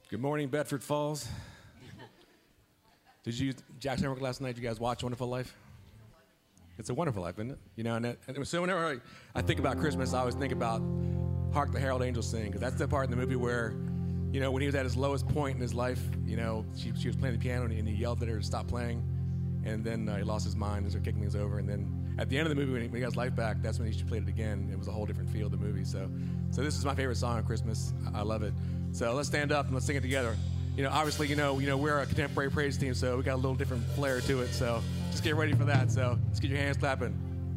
Good morning, Bedford Falls. Jackson Network last night, did you guys watch Wonderful Life? It's a wonderful life, isn't it? You know, and so whenever I think about Christmas, I always think about Hark the Herald Angels Sing, because that's the part in the movie where, you know, when he was at his lowest point in his life, you know, she was playing the piano and he yelled at her to stop playing, and then he lost his mind and started kicking things over, and then at the end of the movie, when he got his life back, that's when he played it again. It was a whole different feel of the movie. So this is my favorite song on Christmas. I love it. So let's stand up and let's sing it together. You know, obviously, you know, we're a contemporary praise team, so we got a little different flair to it. So just get ready for that. So let's get your hands clapping.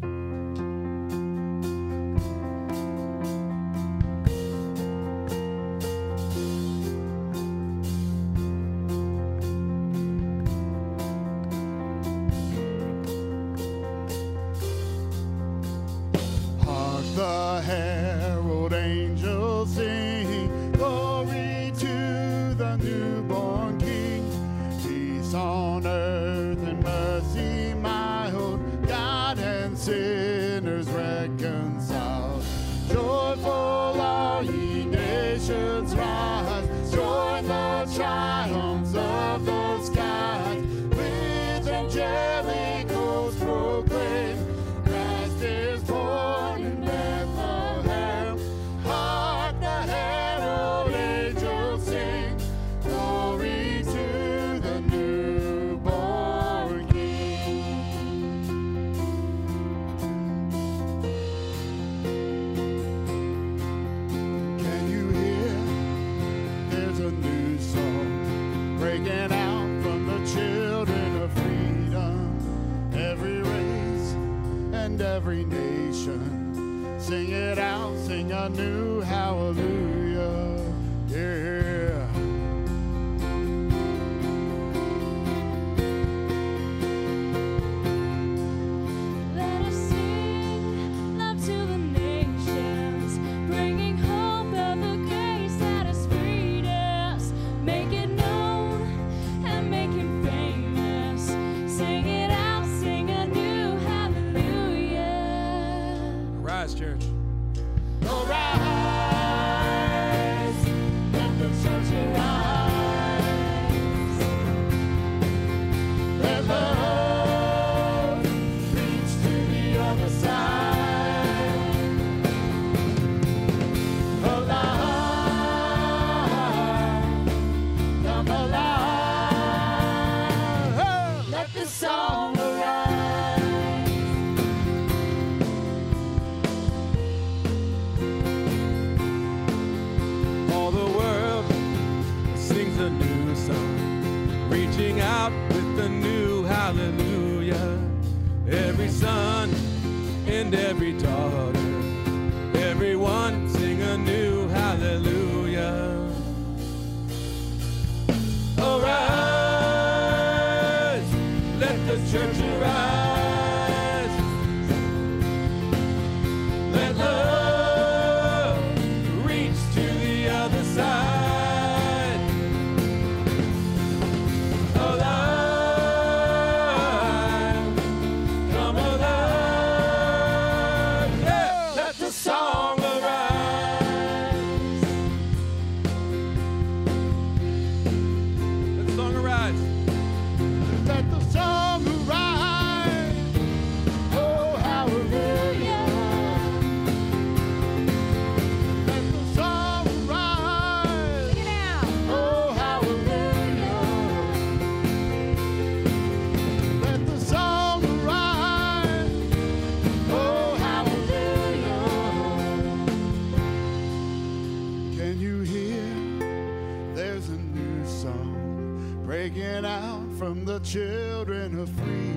Children of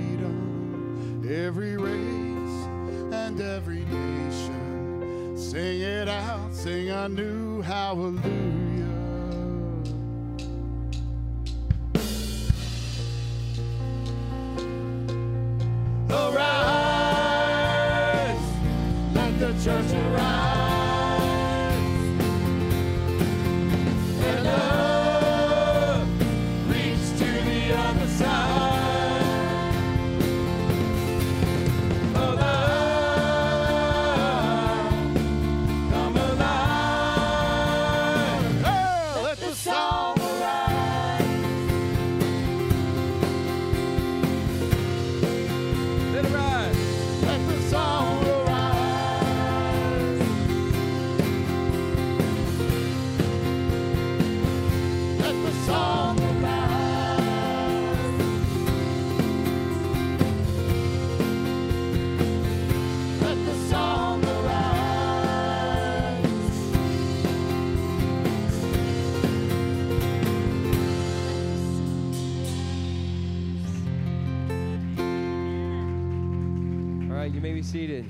freedom, every race and every nation, sing it out, sing a new hallelujah. Arise, let the church arise. Come alive, let the song may be seated.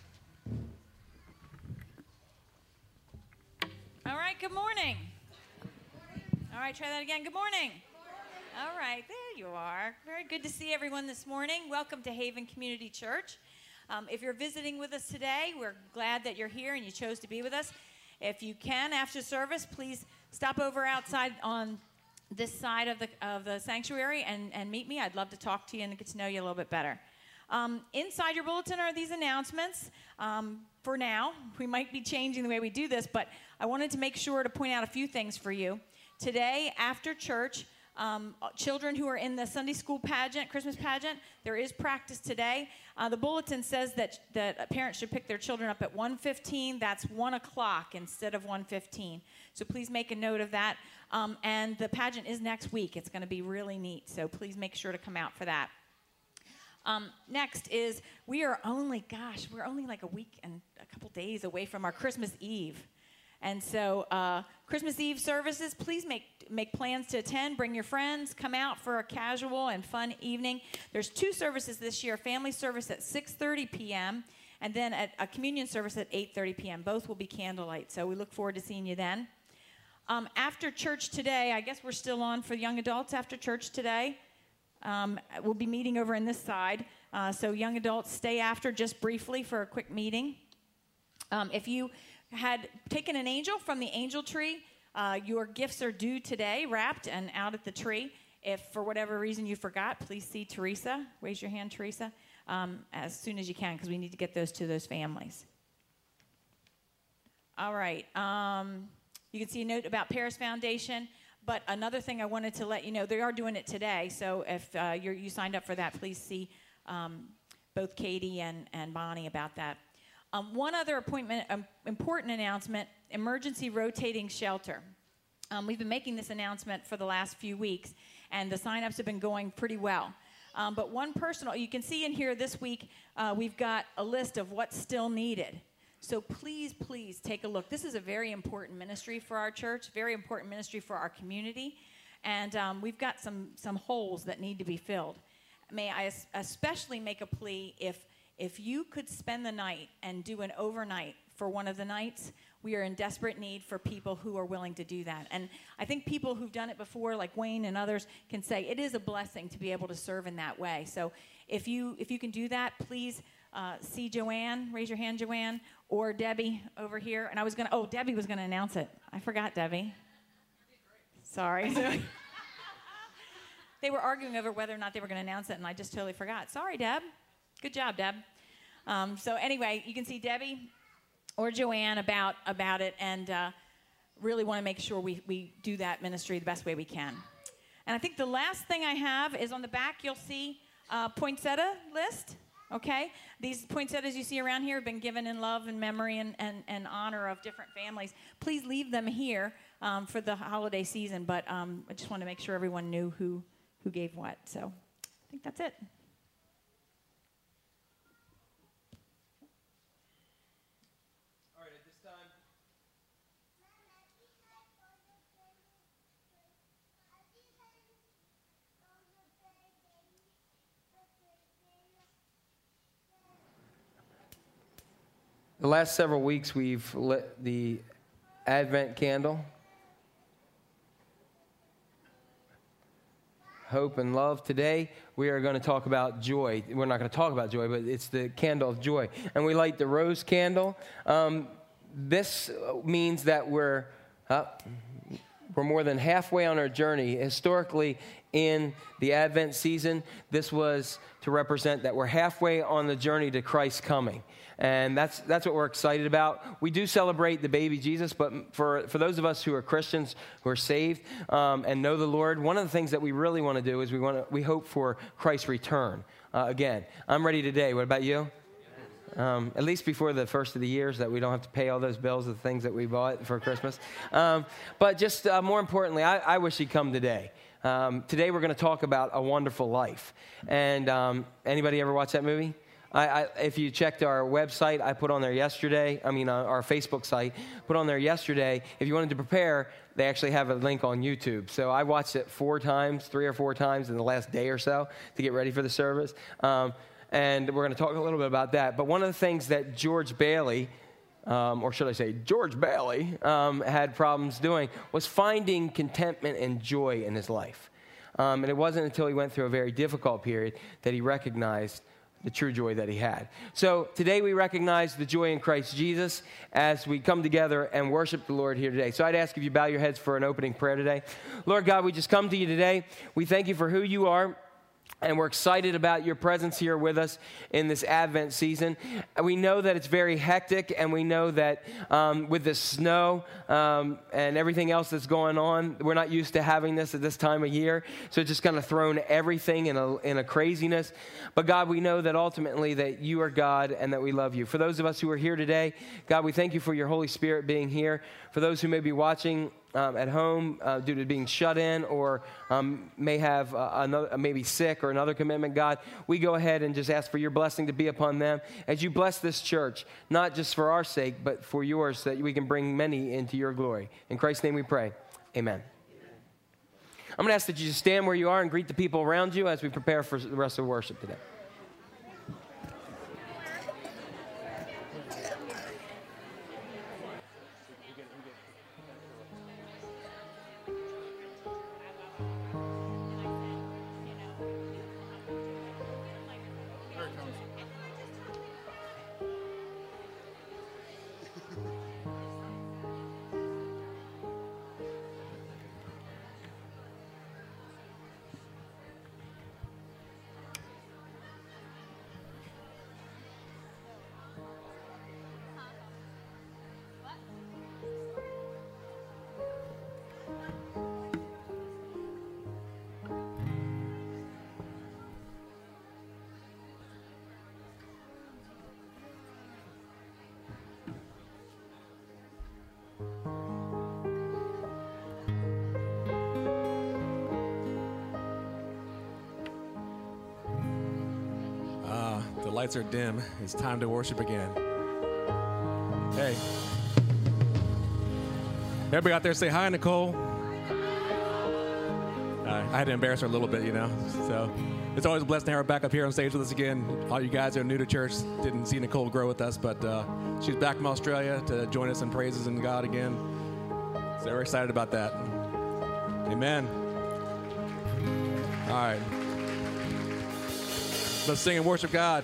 All right, good morning. All right, try that again. Good morning. All right, there you are. Very good to see everyone this morning. Welcome to Haven Community Church. If you're visiting with us today, we're glad that you're here and you chose to be with us. If you can, after service, please stop over outside on this side of the sanctuary and meet me. I'd love to talk to you and get to know you a little bit better. Inside your bulletin are these announcements. For now, we might be changing the way we do this, but I wanted to make sure to point out a few things for you. Today, after church, children who are in the Sunday school pageant, Christmas pageant, there is practice today. The bulletin says that parents should pick their children up at 1:15. That's 1 o'clock instead of 1:15. So please make a note of that. And the pageant is next week. It's going to be really neat. So please make sure to come out for that. Next is we're only like a week and a couple days away from our Christmas Eve. And so Christmas Eve services, please make plans to attend. Bring your friends. Come out for a casual and fun evening. There's 2 services this year, a family service at 6:30 p.m. and then a communion service at 8:30 p.m. Both will be candlelight, so we look forward to seeing you then. After church today, I guess we're still on for young adults after church today. We'll be meeting over in this side. So young adults, stay after just briefly for a quick meeting. If you had taken an angel from the angel tree, your gifts are due today, wrapped and out at the tree. If for whatever reason you forgot, please see Teresa. Raise your hand, Teresa, as soon as you can, because we need to get those to those families. All right. You can see a note about Paris Foundation. But another thing I wanted to let you know, they are doing it today. So if you signed up for that, please see both Katie and Bonnie about that. One other important announcement, emergency rotating shelter. We've been making this announcement for the last few weeks, and the sign-ups have been going pretty well. But one personal, you can see in here this week, we've got a list of what's still needed. So please, please take a look. This is a very important ministry for our church, very important ministry for our community, and we've got some holes that need to be filled. May I especially make a plea, if you could spend the night and do an overnight for one of the nights, we are in desperate need for people who are willing to do that. And I think people who've done it before, like Wayne and others, can say it is a blessing to be able to serve in that way. So if you can do that, please see Joanne. Raise your hand, Joanne, or Debbie over here. And Debbie was gonna announce it. I forgot, Debbie. Sorry. They were arguing over whether or not they were gonna announce it, and I just totally forgot. Sorry, Deb. Good job, Deb. So anyway, you can see Debbie or Joanne about it, and really want to make sure we do that ministry the best way we can. And I think the last thing I have is on the back, you'll see poinsettia list. Okay? These poinsettias you see around here have been given in love and memory and honor of different families. Please leave them here for the holiday season, but I just want to make sure everyone knew who gave what. So I think that's it. All right, at this time. The last several weeks, we've lit the Advent candle. Hope and love. Today, we are going to talk about joy. We're not going to talk about joy, but it's the candle of joy. And we light the rose candle. This means that we're more than halfway on our journey. Historically, in the Advent season, this was to represent that we're halfway on the journey to Christ's coming. And that's what we're excited about. We do celebrate the baby Jesus, but for those of us who are Christians, who are saved and know the Lord, one of the things that we really want to do is we hope for Christ's return again. I'm ready today. What about you? At least before the first of the years, that we don't have to pay all those bills of the things that we bought for Christmas. But just more importantly, I wish he'd come today. Today we're going to talk about A Wonderful Life. And anybody ever watch that movie? If you checked our website, I put on there yesterday, our Facebook site, put on there yesterday, if you wanted to prepare, they actually have a link on YouTube. So I watched it 3 or 4 times in the last day or so to get ready for the service. and we're going to talk a little bit about that. But one of the things that George Bailey, or should I say George Bailey, had problems doing was finding contentment and joy in his life. And it wasn't until he went through a very difficult period that he recognized the true joy that he had. So today we recognize the joy in Christ Jesus as we come together and worship the Lord here today. So I'd ask if you bow your heads for an opening prayer today. Lord God, we just come to you today. We thank you for who you are. And we're excited about your presence here with us in this Advent season. We know that it's very hectic, and we know that with the snow and everything else that's going on, we're not used to having this at this time of year. So it's just kind of thrown everything in a craziness. But God, we know that ultimately that you are God and that we love you. For those of us who are here today, God, we thank you for your Holy Spirit being here. For those who may be watching at home due to being shut in or may have maybe sick or another commitment, God, we go ahead and just ask for your blessing to be upon them as you bless this church, not just for our sake, but for yours, so that we can bring many into your glory. In Christ's name we pray. Amen. I'm going to ask that you just stand where you are and greet the people around you as we prepare for the rest of worship today. The lights are dim. It's time to worship again. Hey. Everybody out there say hi, Nicole. I had to embarrass her a little bit, you know. So it's always a blessing to have her back up here on stage with us again. All you guys who are new to church didn't see Nicole grow with us, but she's back from Australia to join us in praises in God again. So we're excited about that. Amen. All right. Let's sing and worship God.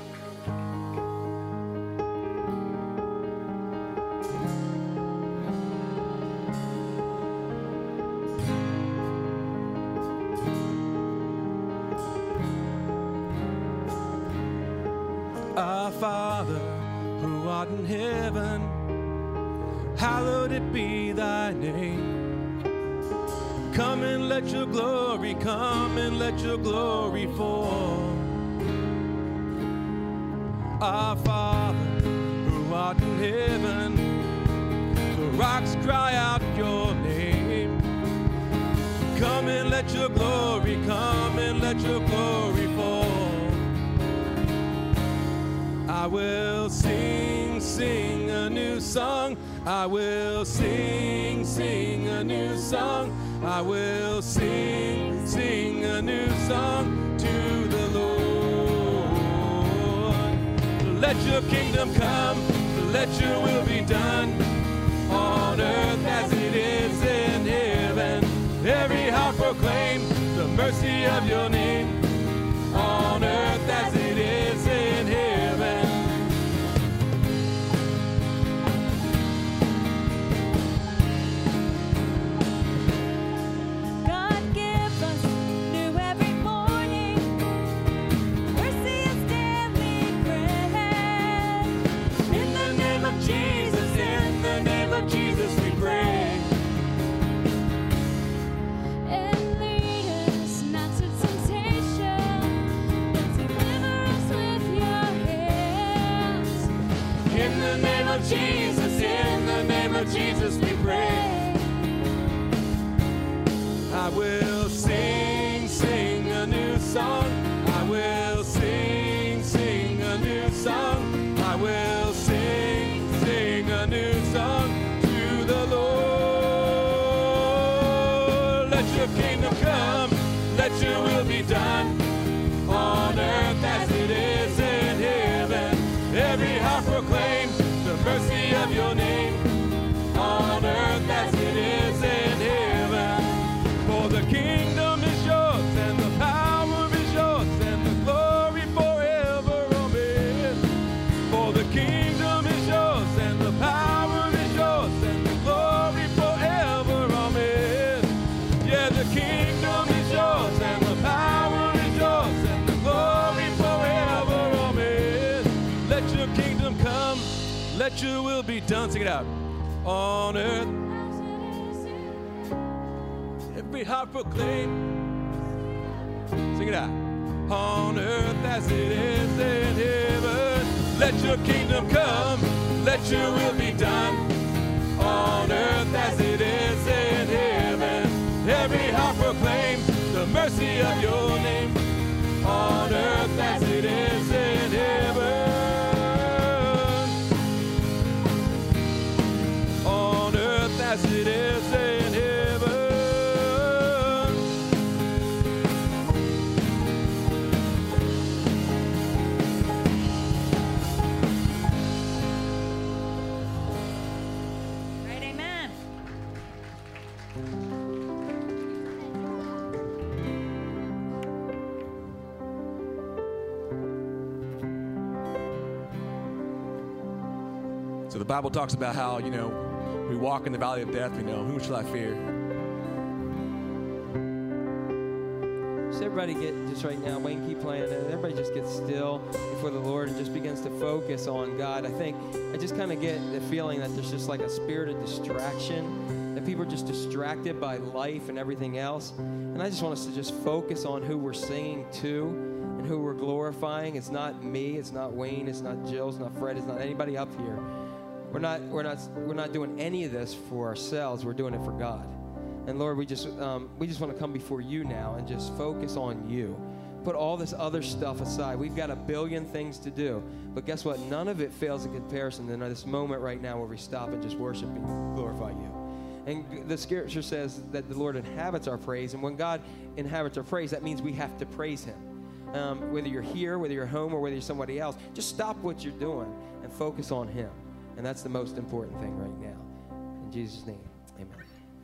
Our Father, who art in heaven, hallowed it be thy name. Come and let your glory, come and let your glory fall. Our Father, who art in heaven, the rocks cry out your name. Come and let your glory, come and let your glory fall. I will sing, sing a new song. I will sing, sing a new song. I will sing, sing a new song to the Lord. Let your kingdom come, let your will be done on earth as it is in heaven. Every heart proclaim the mercy of your name on earth as it is in heaven. Jesus, we pray. And lead us not to temptation, but deliver us with your hands. In the name of Jesus, in the name of Jesus, we pray. I will sing, sing a new song. I will sing, sing a new song. I will sing, sing a new song. The Lord, let your kingdom come, let your will be done on earth as it is let your will be done. Sing it out. On earth, every heart proclaim. Sing it out. On earth as it is in heaven. Let your kingdom come, let your will be done. On earth as it is in heaven. Every heart proclaims the mercy of your name. On earth as it is in heaven. On earth as it is in heaven. Right, amen. So the Bible talks about how, we walk in the valley of death, whom shall I fear? So everybody get, just right now, Wayne, keep playing it. Everybody just gets still before the Lord and just begins to focus on God. I just kind of get the feeling that there's just like a spirit of distraction, that people are just distracted by life and everything else. And I just want us to just focus on who we're singing to and who we're glorifying. It's not me, it's not Wayne, it's not Jill, it's not Fred, it's not anybody up here. We're not doing any of this for ourselves. We're doing it for God. And Lord, we just want to come before you now and just focus on you. Put all this other stuff aside. We've got a billion things to do. But guess what? None of it fails in comparison to this moment right now where we stop and just worship and glorify you. And the scripture says that the Lord inhabits our praise. And when God inhabits our praise, that means we have to praise him. Whether you're here, whether you're home, or whether you're somebody else, just stop what you're doing and focus on him. And that's the most important thing right now. In Jesus' name, amen.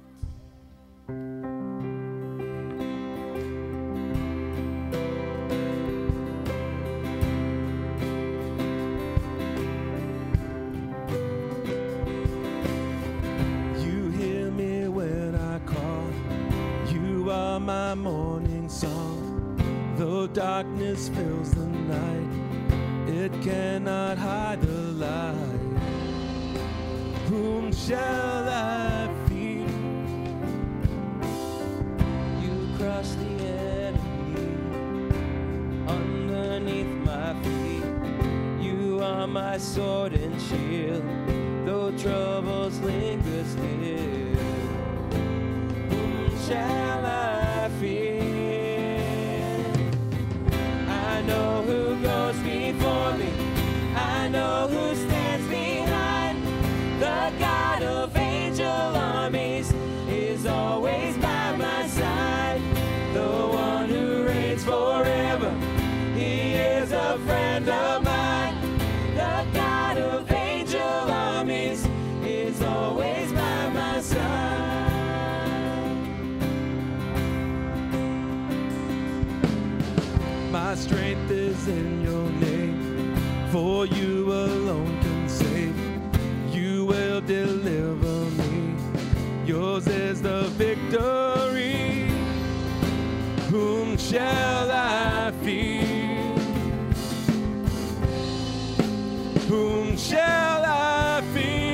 You hear me when I call. You are my morning song. Though darkness fills the night, it cannot hide the light. Whom shall I fear? You crush the enemy underneath my feet. You are my sword and shield, though troubles linger still. Whom shall I fear? I know who goes before me. I know who stands behind. The God of angel armies is always by my side. The one who reigns forever, he is a friend of mine. The God of angel armies is always by my side. My strength is in your name, for you alone can save. You will deliver me. Yours is the victory. Whom shall I fear? Whom shall I fear?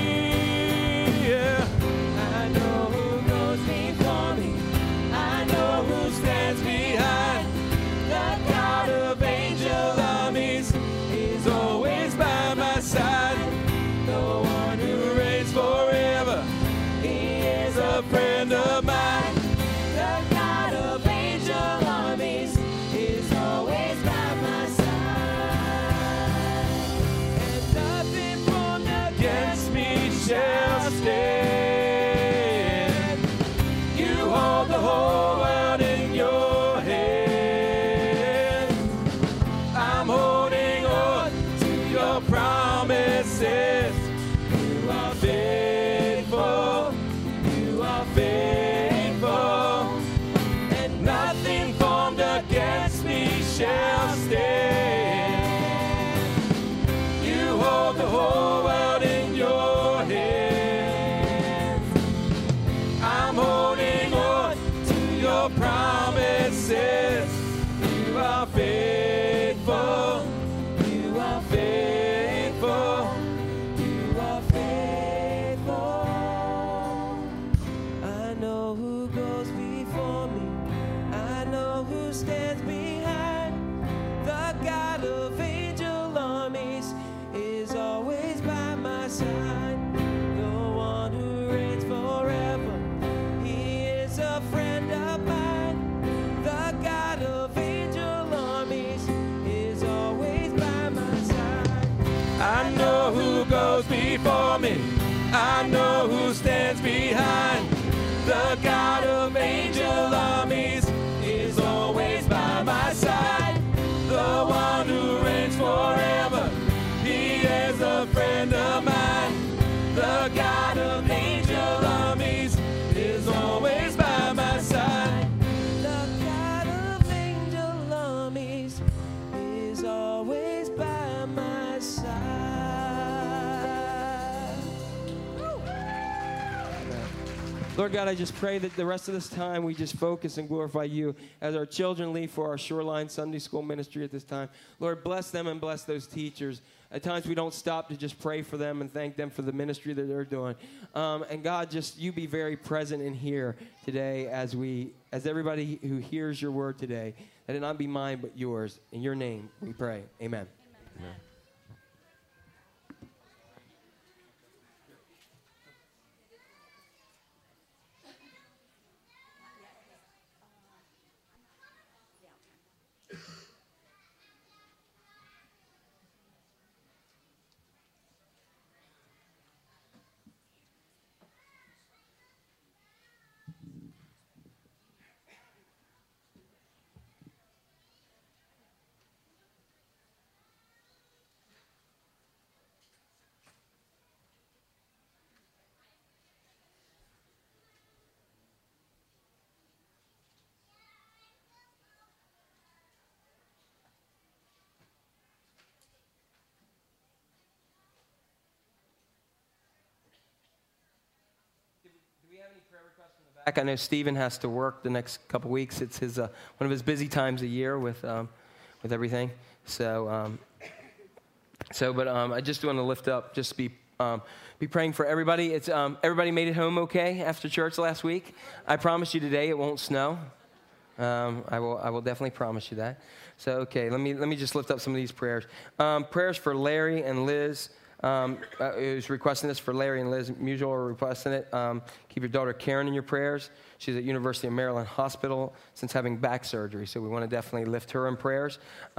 I know who goes before me. I know who stands behind. The God of angel armies is always by my side. The one who reigns forever, he is a friend of mine. The God of angel armies is always by my side. And nothing formed against me shall stand. You hold the whole world in your hand. I'm holding on to your promises. You are faithful. You are faithful. And nothing formed against me shall stand. You hold the whole world in your hands. I'm holding on to your promises. You are faithful. You are faithful. before me. I know who stands behind. The God of angel armies is always by my side. The one who reigns forever, he is a friend of mine. The God of angel armies is always by my side. The God of angel armies is always by my side. Lord God, I just pray that the rest of this time we just focus and glorify you as our children leave for our Shoreline Sunday School ministry at this time. Lord, bless them and bless those teachers. At times we don't stop to just pray for them and thank them for the ministry that they're doing. And God, just you be very present in here today as everybody who hears your word today, that it not be mine but yours. In your name we pray. Amen. Amen. Back. I know Stephen has to work the next couple weeks. It's his one of his busy times a year with everything. So, I just want to lift up, just be praying for everybody. It's everybody made it home okay after church last week. I promise you today it won't snow. I will definitely promise you that. So okay, let me just lift up some of these prayers. Prayers for Larry and Liz. Who's requesting this for Larry and Liz Musial are requesting it. Keep your daughter Karen in your prayers. She's at University of Maryland Hospital since having back surgery, so we want to definitely lift her in prayers.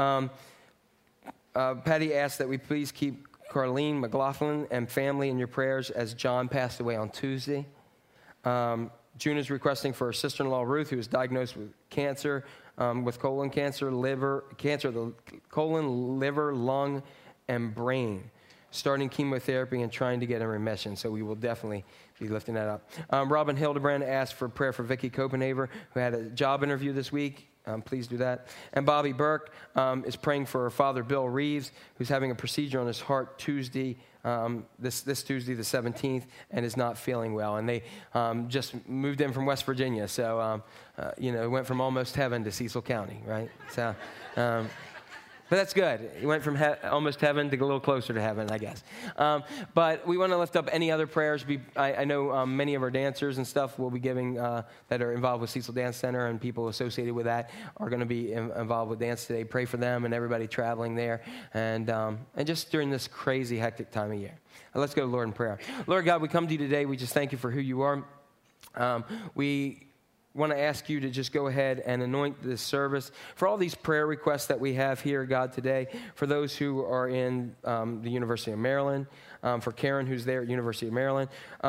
Patty asked that we please keep Carlene McLaughlin and family in your prayers as John passed away on Tuesday. June is requesting for her sister-in-law Ruth, who was diagnosed with cancer, with colon cancer, the colon, liver, lung, and brain, starting chemotherapy and trying to get in remission. So we will definitely be lifting that up. Robin Hildebrand asked for prayer for Vicki Copenhaver, who had a job interview this week. Please do that. And Bobby Burke is praying for her father, Bill Reeves, who's having a procedure on his heart Tuesday, this Tuesday, the 17th, and is not feeling well. And they just moved in from West Virginia. So, went from almost heaven to Cecil County, right? So, but that's good. He went from almost heaven to a little closer to heaven, I guess. But we want to lift up any other prayers. I know many of our dancers and stuff will be giving that are involved with Cecil Dance Center, and people associated with that are going to be involved with dance today. Pray for them and everybody traveling there, and just during this crazy, hectic time of year. Let's go to Lord in prayer. Lord God, we come to you today. We just thank you for who you are. We want to ask you to just go ahead and anoint this service for all these prayer requests that we have here, God, today, for those who are in the University of Maryland, for Karen, who's there at University of Maryland,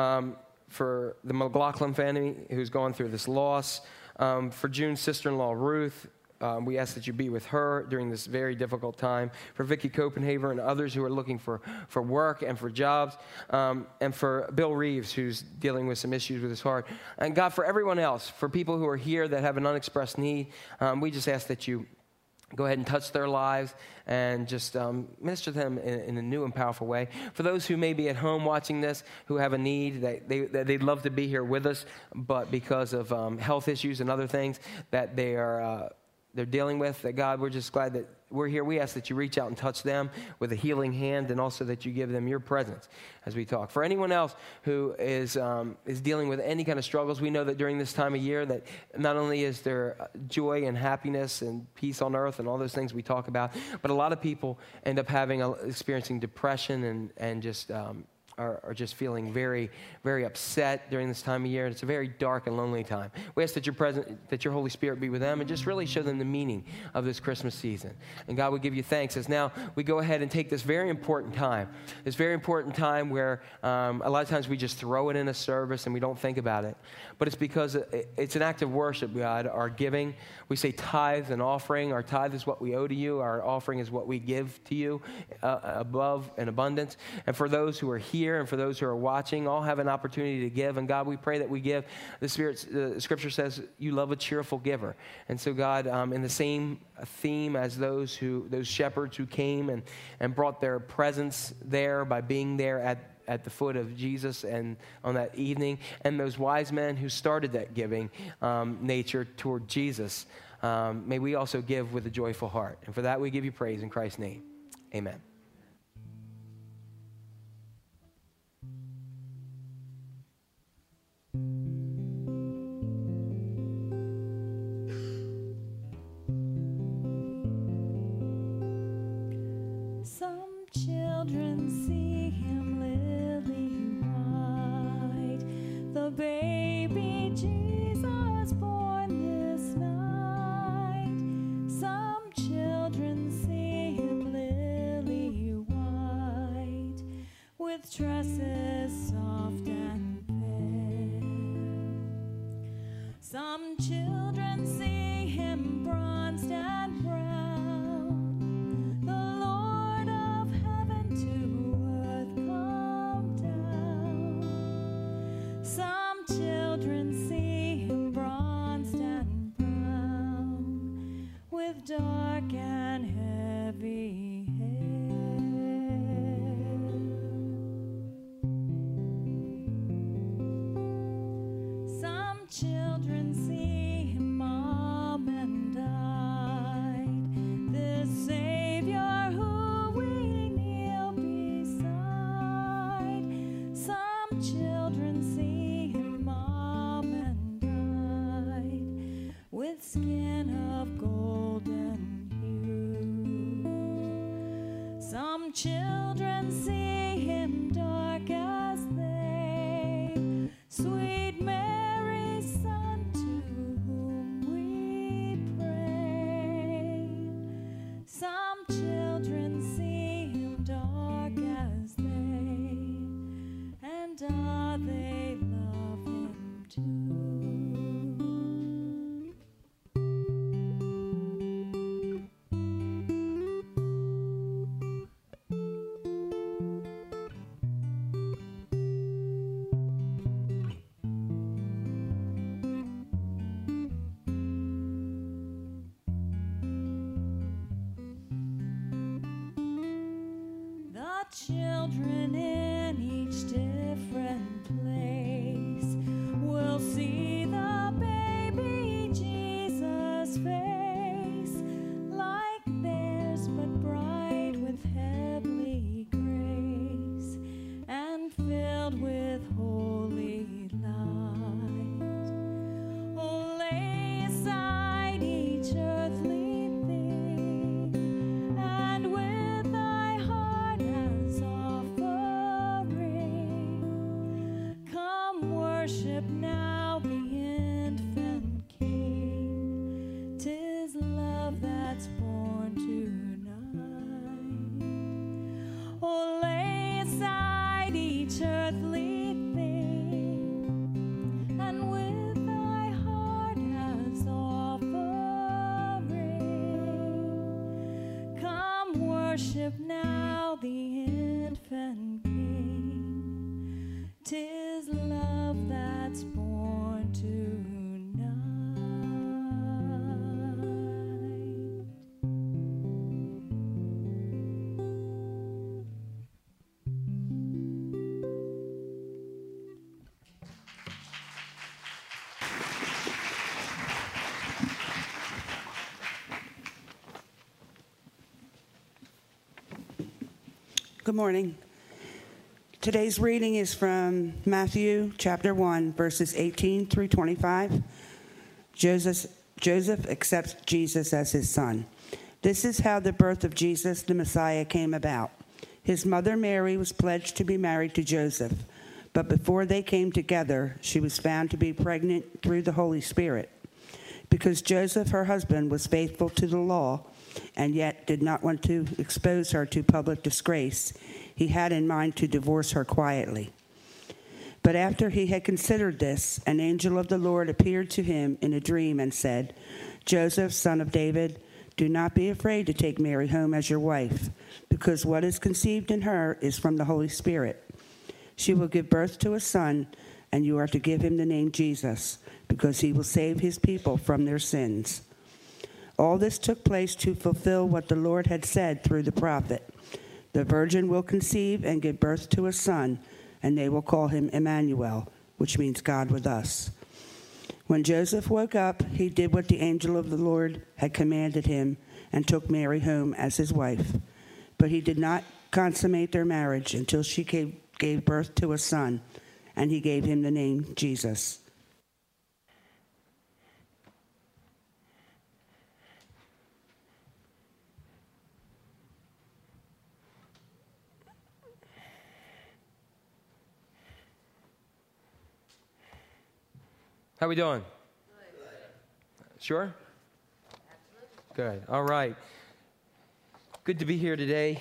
for the McLaughlin family, who's gone through this loss, for June's sister-in-law, Ruth. We ask that you be with her during this very difficult time. For Vicki Copenhaver and others who are looking for work and for jobs. And for Bill Reeves, who's dealing with some issues with his heart. And God, for everyone else, for people who are here that have an unexpressed need, we just ask that you go ahead and touch their lives and just minister to them in a new and powerful way. For those who may be at home watching this, who have a need, that they'd love to be here with us, but because of health issues and other things that they're dealing with, that God, we're just glad that we're here. We ask that you reach out and touch them with a healing hand, and also that you give them your presence as we talk. For anyone else who is dealing with any kind of struggles, we know that during this time of year that not only is there joy and happiness and peace on earth and all those things we talk about, but a lot of people end up experiencing depression and just are just feeling very, very upset during this time of year. It's a very dark and lonely time. We ask that your Holy Spirit be with them and just really show them the meaning of this Christmas season. And God, we give you thanks as now we go ahead and take this very important time where a lot of times we just throw it in a service and we don't think about it. But it's because it's an act of worship, God, our giving. We say tithe and offering. Our tithe is what we owe to you. Our offering is what we give to you above in abundance. And for those who are here and for those who are watching, all have an opportunity to give. And God, we pray that we give. The Scripture says you love a cheerful giver. And so, God, in the same theme as those shepherds who came and brought their presence there by being there at the foot of Jesus and on that evening, and those wise men who started that giving nature toward Jesus, may we also give with a joyful heart. And for that we give you praise in Christ's name. Amen. Some children see him lily white, the baby Jesus born this night. Some children see him lily white, with dresses soft and fair. Some children see him bronzed and brown, the Lord of heaven to earth come down. Some children see him bronzed and brown, with dark and heavy hair. Some children see him mom and died, this Savior who we kneel beside. Some children see him mom and died, with skin of golden hue. Some children see him dark as they, sweet Mary's Son, to whom we pray. Some children see him dark as they, and they love him too. The children in each different place will see the baby Jesus' face, like theirs but bright with heavenly grace and filled with holy light. Oh, lay aside each earthly thing, and with thy heart as offering, come worship now the infant King. 'Tis love that's born tonight. Oh, lay aside each earthly thing, and with thy heart as offering, come worship now the infant King. 'Tis love that's born tonight. Good morning. Today's reading is from Matthew chapter 1, verses 18 through 25. Joseph accepts Jesus as his son. This is how the birth of Jesus, the Messiah, came about. His mother Mary was pledged to be married to Joseph, but before they came together, she was found to be pregnant through the Holy Spirit. Because Joseph, her husband, was faithful to the law and yet did not want to expose her to public disgrace, he had in mind to divorce her quietly. But after he had considered this, an angel of the Lord appeared to him in a dream and said, "Joseph, son of David, do not be afraid to take Mary home as your wife, because what is conceived in her is from the Holy Spirit. She will give birth to a son, and you are to give him the name Jesus, because he will save his people from their sins." All this took place to fulfill what the Lord had said through the prophet. "The virgin will conceive and give birth to a son, and they will call him Emmanuel," which means God with us. When Joseph woke up, he did what the angel of the Lord had commanded him and took Mary home as his wife. But he did not consummate their marriage until she gave birth to a son, and he gave him the name Jesus. How we doing? Sure? Good. All right. Good to be here today.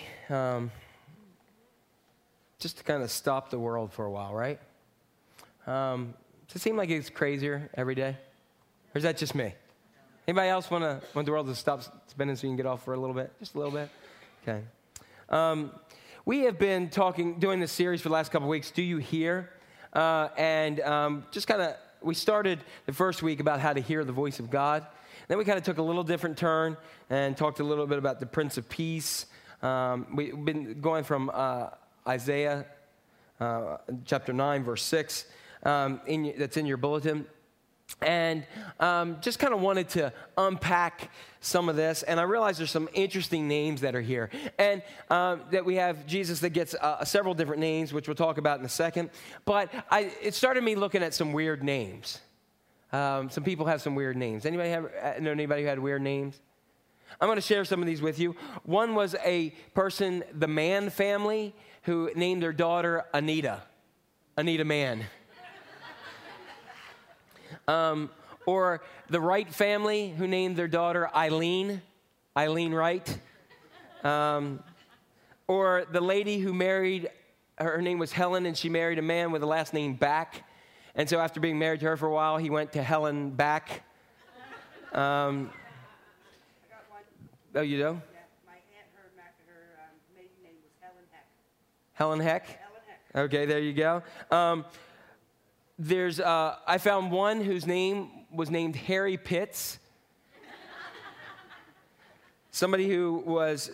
Just to kind of stop the world for a while, right? Does it seem like it's crazier every day? Or is that just me? Anybody else want the world to stop spinning so you can get off for a little bit? Just a little bit? Okay. We have been doing this series for the last couple of weeks, Do You Hear? Just kind of, we started the first week about how to hear the voice of God. Then we kind of took a little different turn and talked a little bit about the Prince of Peace. We've been going from Isaiah chapter 9, verse 6, that's in your bulletin. And just kind of wanted to unpack some of this. And I realized there's some interesting names that are here. And that we have Jesus that gets several different names, which we'll talk about in a second. But it started me looking at some weird names. Some people have some weird names. Anybody know anybody who had weird names? I'm going to share some of these with you. One was a person, the Mann family, who named their daughter Anita. Anita Mann. Or the Wright family, who named their daughter Eileen Wright. Or the lady who married, her name was Helen, and she married a man with the last name Back. And so after being married to her for a while, he went to Helen Back. I got one. Oh, you do? Yeah, my aunt, her maiden name was Helen Heck. Helen Heck? Helen Heck. Okay, there you go. I found one whose name was named Harry Pitts. Somebody who was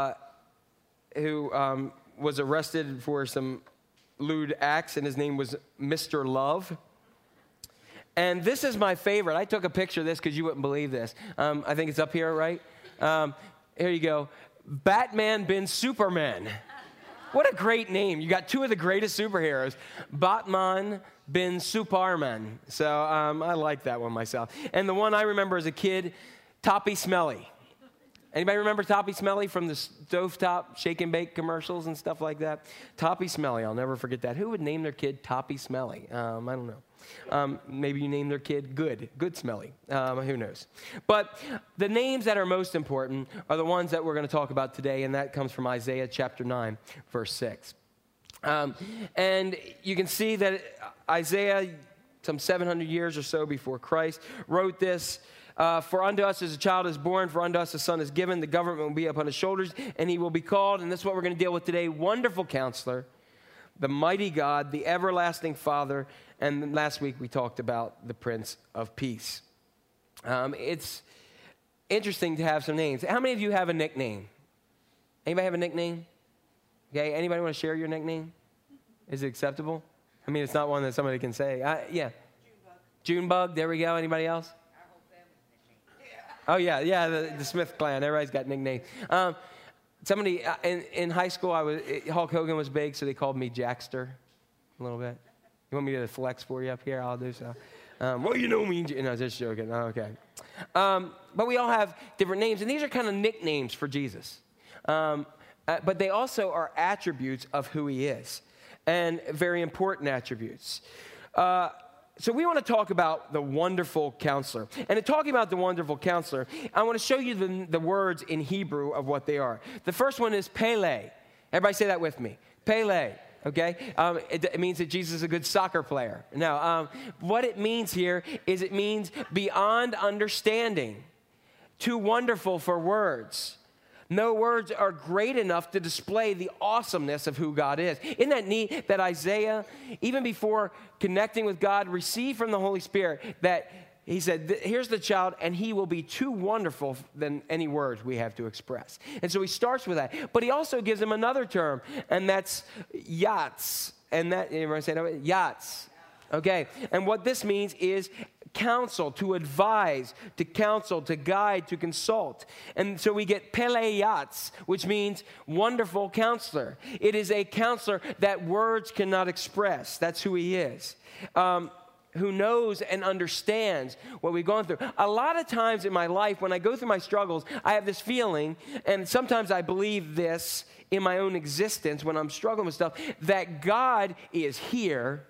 arrested for some lewd acts, and his name was Mr. Love. And this is my favorite. I took a picture of this because you wouldn't believe this. I think it's up here, right? Here you go. Batman bin Superman. What a great name. You got two of the greatest superheroes. Batman bin Superman. So I like that one myself. And the one I remember as a kid, Toppy Smelly. Anybody remember Toppy Smelly from the Stovetop Shake and Bake commercials and stuff like that? Toppy Smelly, I'll never forget that. Who would name their kid Toppy Smelly? I don't know. Maybe you name their kid Good Smelly. Who knows? But the names that are most important are the ones that we're going to talk about today, and that comes from Isaiah chapter 9, verse 6. And you can see that Isaiah, some 700 years or so before Christ, wrote this. For unto us as a child is born, for unto us a son is given, the government will be upon his shoulders, and he will be called, and this is what we're going to deal with today, Wonderful Counselor, the Mighty God, the Everlasting Father, and then last week we talked about the Prince of Peace. It's interesting to have some names. How many of you have a nickname? Anybody have a nickname? Okay, anybody want to share your nickname? Is it acceptable? I mean, it's not one that somebody can say. Yeah. Junebug, there we go. Anybody else? Oh, yeah, the Smith clan. Everybody's got nicknames. Somebody in high school, Hulk Hogan was big, so they called me Jackster a little bit. You want me to flex for you up here? I'll do so. Well, you know me. No, just joking. Oh, okay. But we all have different names, and these are kind of nicknames for Jesus. but they also are attributes of who he is, and very important attributes. So we want to talk about the wonderful counselor. And in talking about the wonderful counselor, I want to show you the words in Hebrew of what they are. The first one is Pele. Everybody say that with me. Pele. Okay? It means that Jesus is a good soccer player. Now, what it means here is it means beyond understanding, too wonderful for words. No words are great enough to display the awesomeness of who God is. Isn't that neat that Isaiah, even before connecting with God, received from the Holy Spirit that he said, here's the child, and he will be too wonderful than any words we have to express. And so he starts with that. But he also gives him another term, and that's yachts. And that, everyone say that? Yachts. Okay. And what this means is counsel, to advise, to counsel, to guide, to consult. And so we get Peleyats, which means wonderful counselor. It is a counselor that words cannot express. That's who he is. Who knows and understands what we've gone through. A lot of times in my life, when I go through my struggles, I have this feeling, and sometimes I believe this in my own existence when I'm struggling with stuff, that God is here,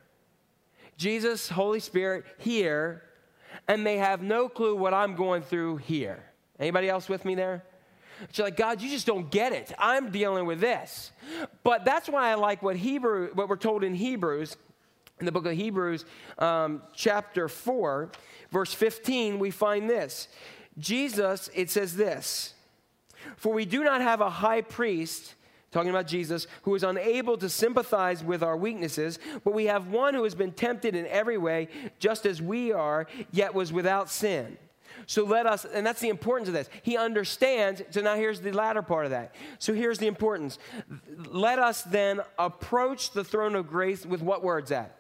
Jesus, Holy Spirit, here, and they have no clue what I'm going through here. Anybody else with me there? It's like, God, you just don't get it. I'm dealing with this. But that's why I like what we're told in Hebrews, in the book of Hebrews, chapter 4, verse 15, we find this. Jesus, it says this, for we do not have a high priest, talking about Jesus, who is unable to sympathize with our weaknesses, but we have one who has been tempted in every way, just as we are, yet was without sin. So let us, and that's the importance of this. He understands, so now here's the latter part of that. So here's the importance. Let us then approach the throne of grace with what words at?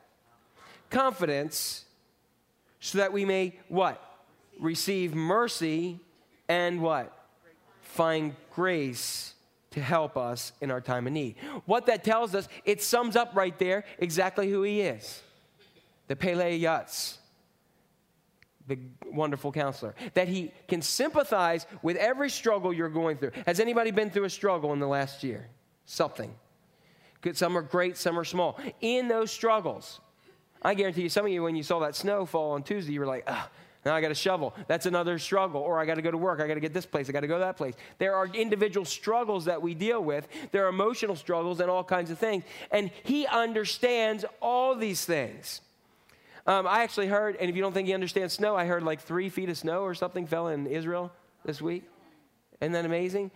Confidence, so that we may, what? Receive mercy and what? Find grace to help us in our time of need. What that tells us, it sums up right there exactly who he is. The Peleyats, the wonderful counselor. That he can sympathize with every struggle you're going through. Has anybody been through a struggle in the last year? Something. Good. Some are great, some are small. In those struggles, I guarantee you, some of you, when you saw that snow fall on Tuesday, you were like, now I got to shovel. That's another struggle. Or I got to go to work. I got to get this place. I got to go that place. There are individual struggles that we deal with. There are emotional struggles and all kinds of things. And he understands all these things. I actually heard, and if you don't think he understands snow, I heard like 3 feet of snow or something fell in Israel this week. Isn't that amazing?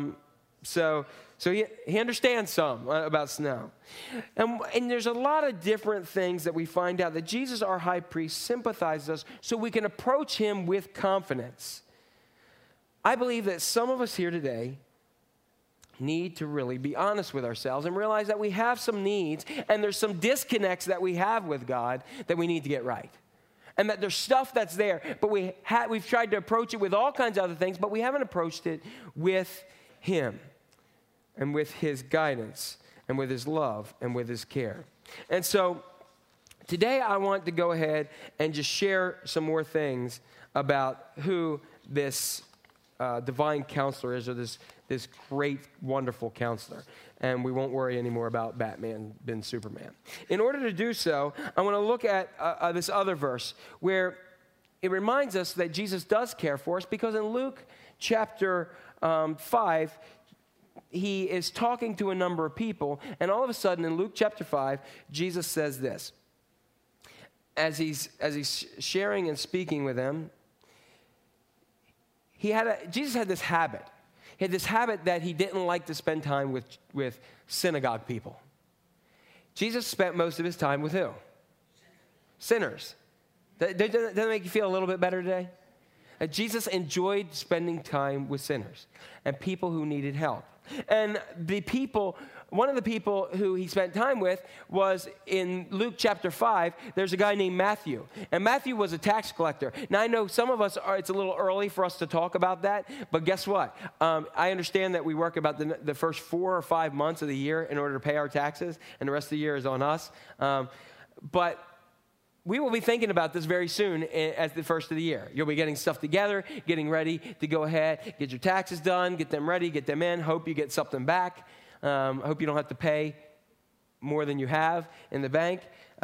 So he understands some about snow. And there's a lot of different things that we find out that Jesus, our high priest, sympathizes us so we can approach him with confidence. I believe that some of us here today need to really be honest with ourselves and realize that we have some needs and there's some disconnects that we have with God that we need to get right. And that there's stuff that's there, but we've tried to approach it with all kinds of other things, but we haven't approached it with him and with his guidance and with his love and with his care. And so today I want to go ahead and just share some more things about who this divine counselor is, or this great, wonderful counselor. And we won't worry anymore about Batman being Superman. In order to do so, I want to look at this other verse where it reminds us that Jesus does care for us, because in Luke chapter 5, he is talking to a number of people, and all of a sudden in Luke chapter 5, Jesus says this. As he's sharing and speaking with them, Jesus had this habit. He had this habit that he didn't like to spend time with synagogue people. Jesus spent most of his time with who? Sinners. Doesn't that make you feel a little bit better today? Jesus enjoyed spending time with sinners and people who needed help. And one of the people who he spent time with was in Luke chapter 5, there's a guy named Matthew. And Matthew was a tax collector. Now, I know some of us it's a little early for us to talk about that, but guess what? I understand that we work about the first 4 or 5 months of the year in order to pay our taxes, and the rest of the year is on us. But we will be thinking about this very soon as the first of the year. You'll be getting stuff together, getting ready to go ahead, get your taxes done, get them ready, get them in. Hope you get something back. Hope you don't have to pay more than you have in the bank.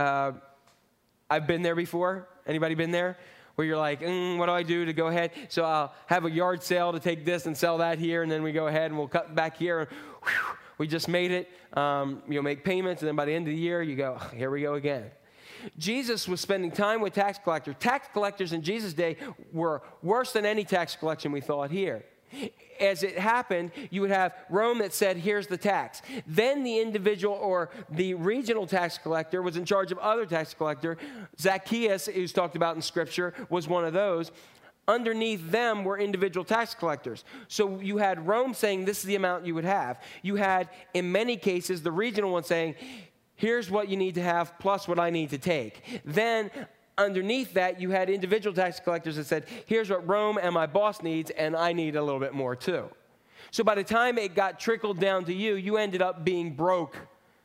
I've been there before. Anybody been there? Where you're like, what do I do to go ahead? So I'll have a yard sale to take this and sell that here, and then we go ahead and we'll cut back here, and whew, we just made it. You'll make payments, and then by the end of the year, you go, here we go again. Jesus was spending time with tax collectors. Tax collectors in Jesus' day were worse than any tax collection we thought here. As it happened, you would have Rome that said, here's the tax. Then the individual or the regional tax collector was in charge of other tax collector. Zacchaeus, who's talked about in Scripture, was one of those. Underneath them were individual tax collectors. So you had Rome saying, this is the amount you would have. You had, in many cases, the regional one saying, here's what you need to have plus what I need to take. Then underneath that, you had individual tax collectors that said, here's what Rome and my boss needs, and I need a little bit more too. So by the time it got trickled down to you, you ended up being broke.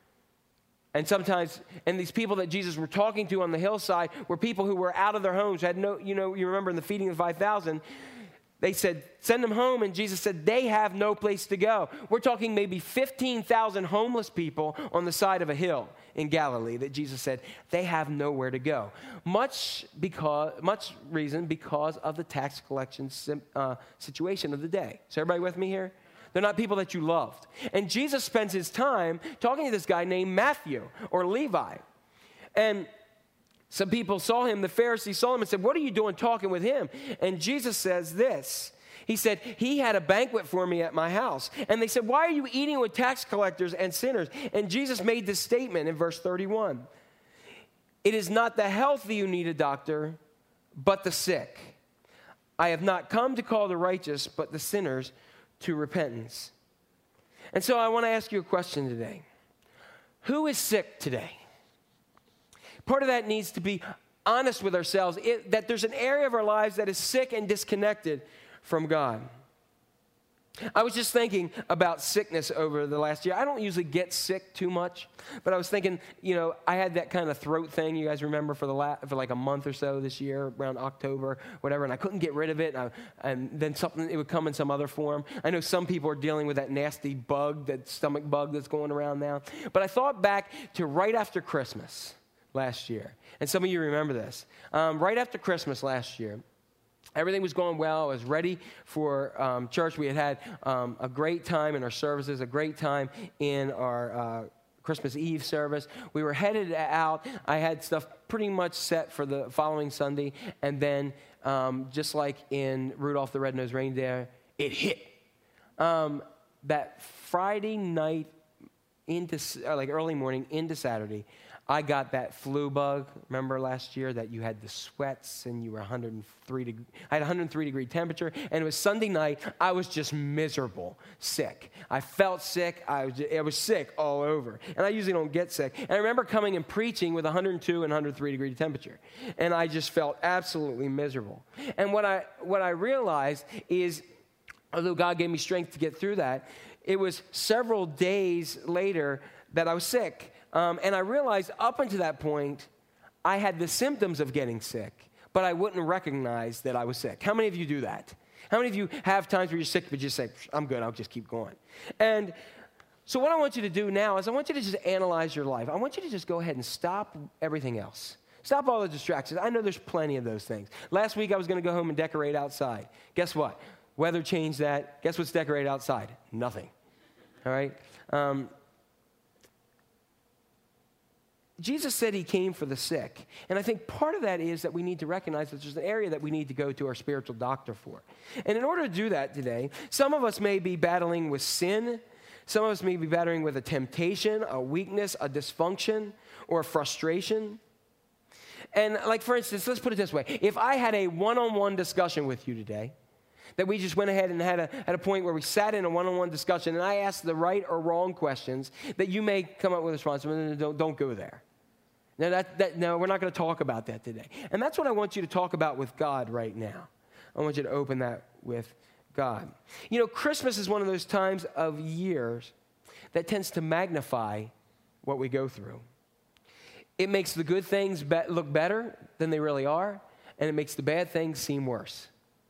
And sometimes, and these people that Jesus were talking to on the hillside were people who were out of their homes, had no, you remember in the feeding of the 5,000, they said, send them home. And Jesus said, they have no place to go. We're talking maybe 15,000 homeless people on the side of a hill in Galilee that Jesus said, they have nowhere to go. Much reason because of the tax collection situation of the day. Is everybody with me here? They're not people that you loved. And Jesus spends his time talking to this guy named Matthew or Levi. And some people saw him, the Pharisees saw him and said, what are you doing talking with him? And Jesus says this. He said, he had a banquet for me at my house. And they said, why are you eating with tax collectors and sinners? And Jesus made this statement in verse 31. It is not the healthy who need a doctor, but the sick. I have not come to call the righteous, but the sinners to repentance. And so I want to ask you a question today. Who is sick today? Part of that needs to be honest with ourselves, that there's an area of our lives that is sick and disconnected from God. I was just thinking about sickness over the last year. I don't usually get sick too much, but I was thinking, I had that kind of throat thing, you guys remember, for like a month or so this year, around October, whatever, and I couldn't get rid of it, and then it would come in some other form. I know some people are dealing with that nasty bug, that stomach bug that's going around now, but I thought back to right after Christmas last year, and some of you remember this. Right after Christmas last year, everything was going well. I was ready for church. We had a great time in our services, a great time in our Christmas Eve service. We were headed out. I had stuff pretty much set for the following Sunday, and then just like in Rudolph the Red-Nosed Reindeer, it hit. That Friday night into early morning into Saturday, I got that flu bug. Remember last year that you had the sweats and you were 103 degree. I had 103 degree temperature, and it was Sunday night. I was just miserable, sick. I felt sick. I was sick all over, and I usually don't get sick. And I remember coming and preaching with 102 and 103 degree temperature, and I just felt absolutely miserable. And what I realized is, although God gave me strength to get through that, it was several days later that I was sick. And I realized up until that point, I had the symptoms of getting sick, but I wouldn't recognize that I was sick. How many of you do that? How many of you have times where you're sick, but you just say, I'm good, I'll just keep going? And so what I want you to do now is I want you to just analyze your life. I want you to just go ahead and stop everything else. Stop all the distractions. I know there's plenty of those things. Last week, I was going to go home and decorate outside. Guess what? Weather changed that. Guess what's decorated outside? Nothing. All right? Jesus said he came for the sick. And I think part of that is that we need to recognize that there's an area that we need to go to our spiritual doctor for. And in order to do that today, some of us may be battling with sin. Some of us may be battling with a temptation, a weakness, a dysfunction, or a frustration. And like, for instance, let's put it this way. If I had a one-on-one discussion with you today, that we just went ahead and had a point where we sat in a one-on-one discussion, and I asked the right or wrong questions, that you may come up with a response, don't go there. Now, no, we're not going to talk about that today. And that's what I want you to talk about with God right now. I want you to open that with God. Christmas is one of those times of years that tends to magnify what we go through. It makes the good things look better than they really are, and it makes the bad things seem worse.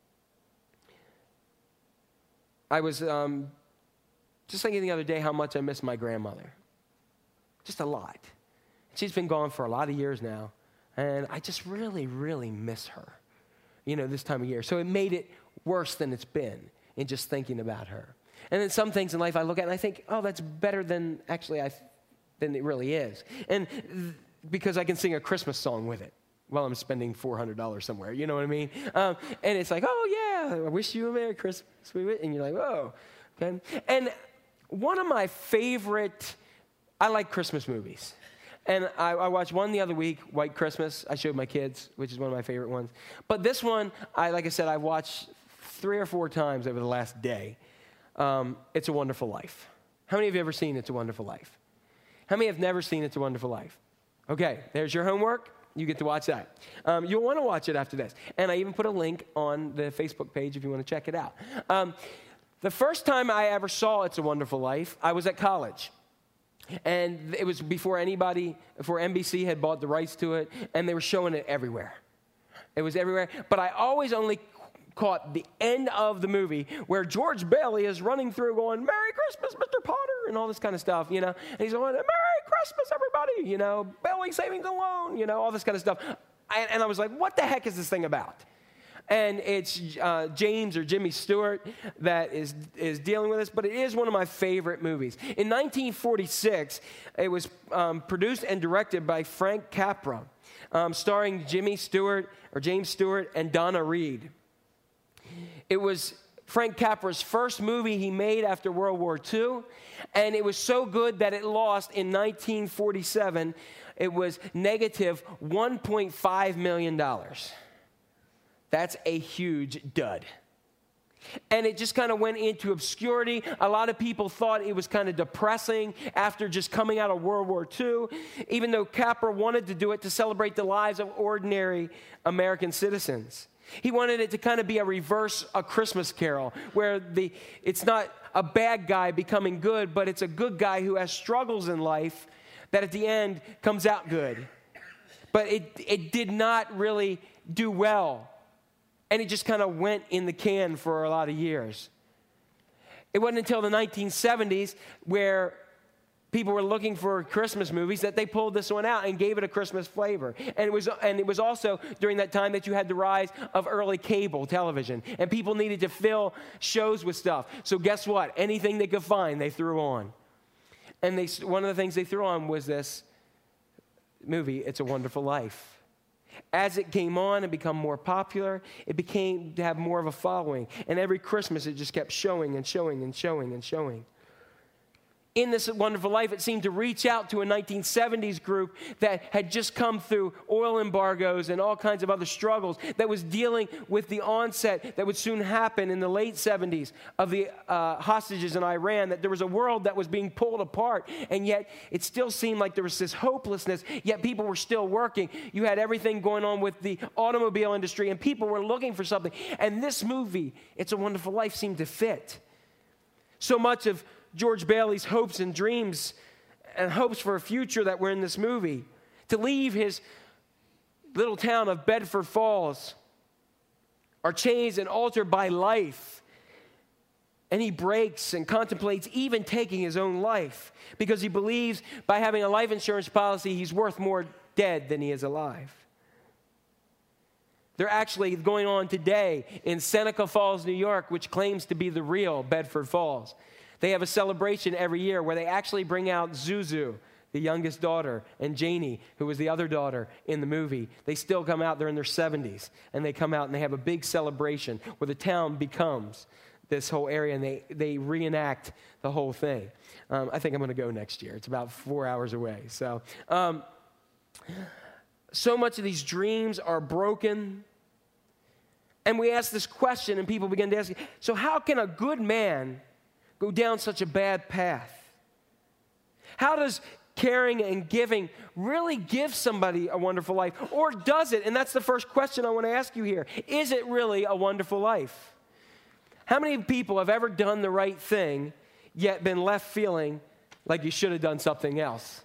I was just thinking the other day how much I miss my grandmother. Just a lot. She's been gone for a lot of years now, and I just really, really miss her, this time of year. So it made it worse than it's been in just thinking about her. And then some things in life I look at and I think, oh, that's better than than it really is. And because I can sing a Christmas song with it while I'm spending $400 somewhere, you know what I mean? And it's like, oh, yeah, I wish you a Merry Christmas. And you're like, whoa. Okay? And one of my favorite, I like Christmas movies. And I watched one the other week, White Christmas. I showed my kids, which is one of my favorite ones. But this one, like I said, I watched 3 or 4 times over the last day. It's a Wonderful Life. How many of you have ever seen It's a Wonderful Life? How many have never seen It's a Wonderful Life? Okay, there's your homework. You get to watch that. You'll want to watch it after this. And I even put a link on the Facebook page if you want to check it out. The first time I ever saw It's a Wonderful Life, I was at college. And it was before NBC had bought the rights to it, and they were showing it everywhere. It was everywhere. But I always only caught the end of the movie where George Bailey is running through going, Merry Christmas, Mr. Potter, and all this kind of stuff, And he's going, Merry Christmas, everybody, Bailey savings alone, all this kind of stuff. And I was like, what the heck is this thing about? And it's James or Jimmy Stewart that is dealing with this, but it is one of my favorite movies. In 1946, it was produced and directed by Frank Capra, starring James Stewart and Donna Reed. It was Frank Capra's first movie he made after World War II, and it was so good that it lost in 1947. It was negative $1.5 million. That's a huge dud. And it just kind of went into obscurity. A lot of people thought it was kind of depressing after just coming out of World War II, even though Capra wanted to do it to celebrate the lives of ordinary American citizens. He wanted it to kind of be a Christmas Carol, where it's not a bad guy becoming good, but it's a good guy who has struggles in life that at the end comes out good. But it did not really do well. And it just kind of went in the can for a lot of years. It wasn't until the 1970s where people were looking for Christmas movies that they pulled this one out and gave it a Christmas flavor. And it was also during that time that you had the rise of early cable television. And people needed to fill shows with stuff. So guess what? Anything they could find, they threw on. And one of the things they threw on was this movie, It's a Wonderful Life. As it came on and became more popular, it became to have more of a following. And every Christmas, it just kept showing and showing and showing and showing. In This Wonderful Life, it seemed to reach out to a 1970s group that had just come through oil embargoes and all kinds of other struggles, that was dealing with the onset that would soon happen in the late 70s of the hostages in Iran, that there was a world that was being pulled apart, and yet it still seemed like there was this hopelessness, yet people were still working. You had everything going on with the automobile industry, and people were looking for something. And this movie, It's a Wonderful Life, seemed to fit. So much of George Bailey's hopes and dreams and hopes for a future that were in this movie, to leave his little town of Bedford Falls, are changed and altered by life. And he breaks and contemplates even taking his own life because he believes by having a life insurance policy, he's worth more dead than he is alive. They're actually going on today in Seneca Falls, New York, which claims to be the real Bedford Falls. They have a celebration every year where they actually bring out Zuzu, the youngest daughter, and Janie, who was the other daughter in the movie. They still come out, they're in their 70s, and they come out and they have a big celebration where the town becomes this whole area, and they reenact the whole thing. I think I'm going to go next year. It's about 4 hours away. So much of these dreams are broken. And we ask this question, and people begin to ask, so how can a good man go down such a bad path? How does caring and giving really give somebody a wonderful life? Or does it? And that's the first question I want to ask you here. Is it really a wonderful life? How many people have ever done the right thing, yet been left feeling like you should have done something else?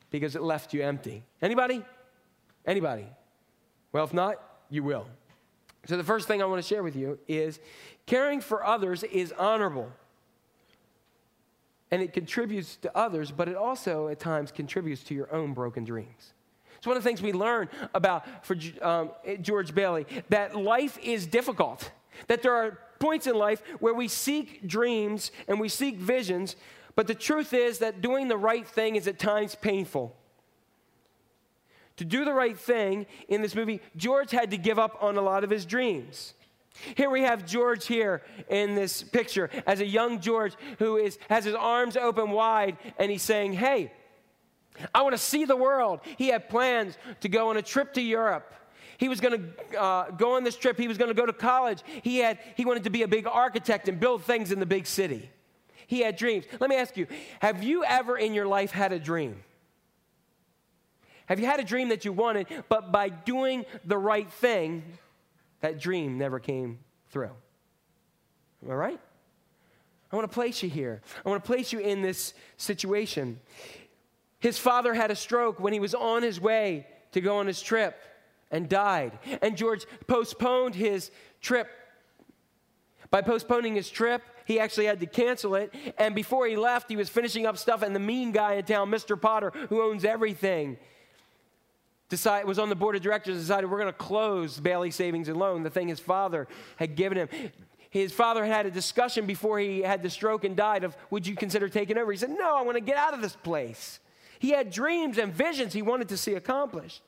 because it left you empty. Anybody? Anybody? Well, if not, you will. So the first thing I want to share with you is caring for others is honorable. And it contributes to others, but it also at times contributes to your own broken dreams. It's one of the things we learn about for George Bailey, that life is difficult, that there are points in life where we seek dreams and we seek visions, but the truth is that doing the right thing is at times painful. To do the right thing in this movie, George had to give up on a lot of his dreams. Here we have George here in this picture as a young George who has his arms open wide, and he's saying, hey, I want to see the world. He had plans to go on a trip to Europe. He was going to go on this trip. He was going to go to college. He wanted to be a big architect and build things in the big city. He had dreams. Let me ask you, have you ever in your life had a dream? Have you had a dream that you wanted, but by doing the right thing, that dream never came through? Am I right? I want to place you here. I want to place you in this situation. His father had a stroke when he was on his way to go on his trip and died. And George postponed his trip. By postponing his trip, he actually had to cancel it. And before he left, he was finishing up stuff, and the mean guy in town, Mr. Potter, who owns everything, was on the board of directors, decided we're going to close Bailey Savings and Loan, the thing his father had given him. His father had a discussion before he had the stroke and died of, would you consider taking over? He said, no, I want to get out of this place. He had dreams and visions he wanted to see accomplished.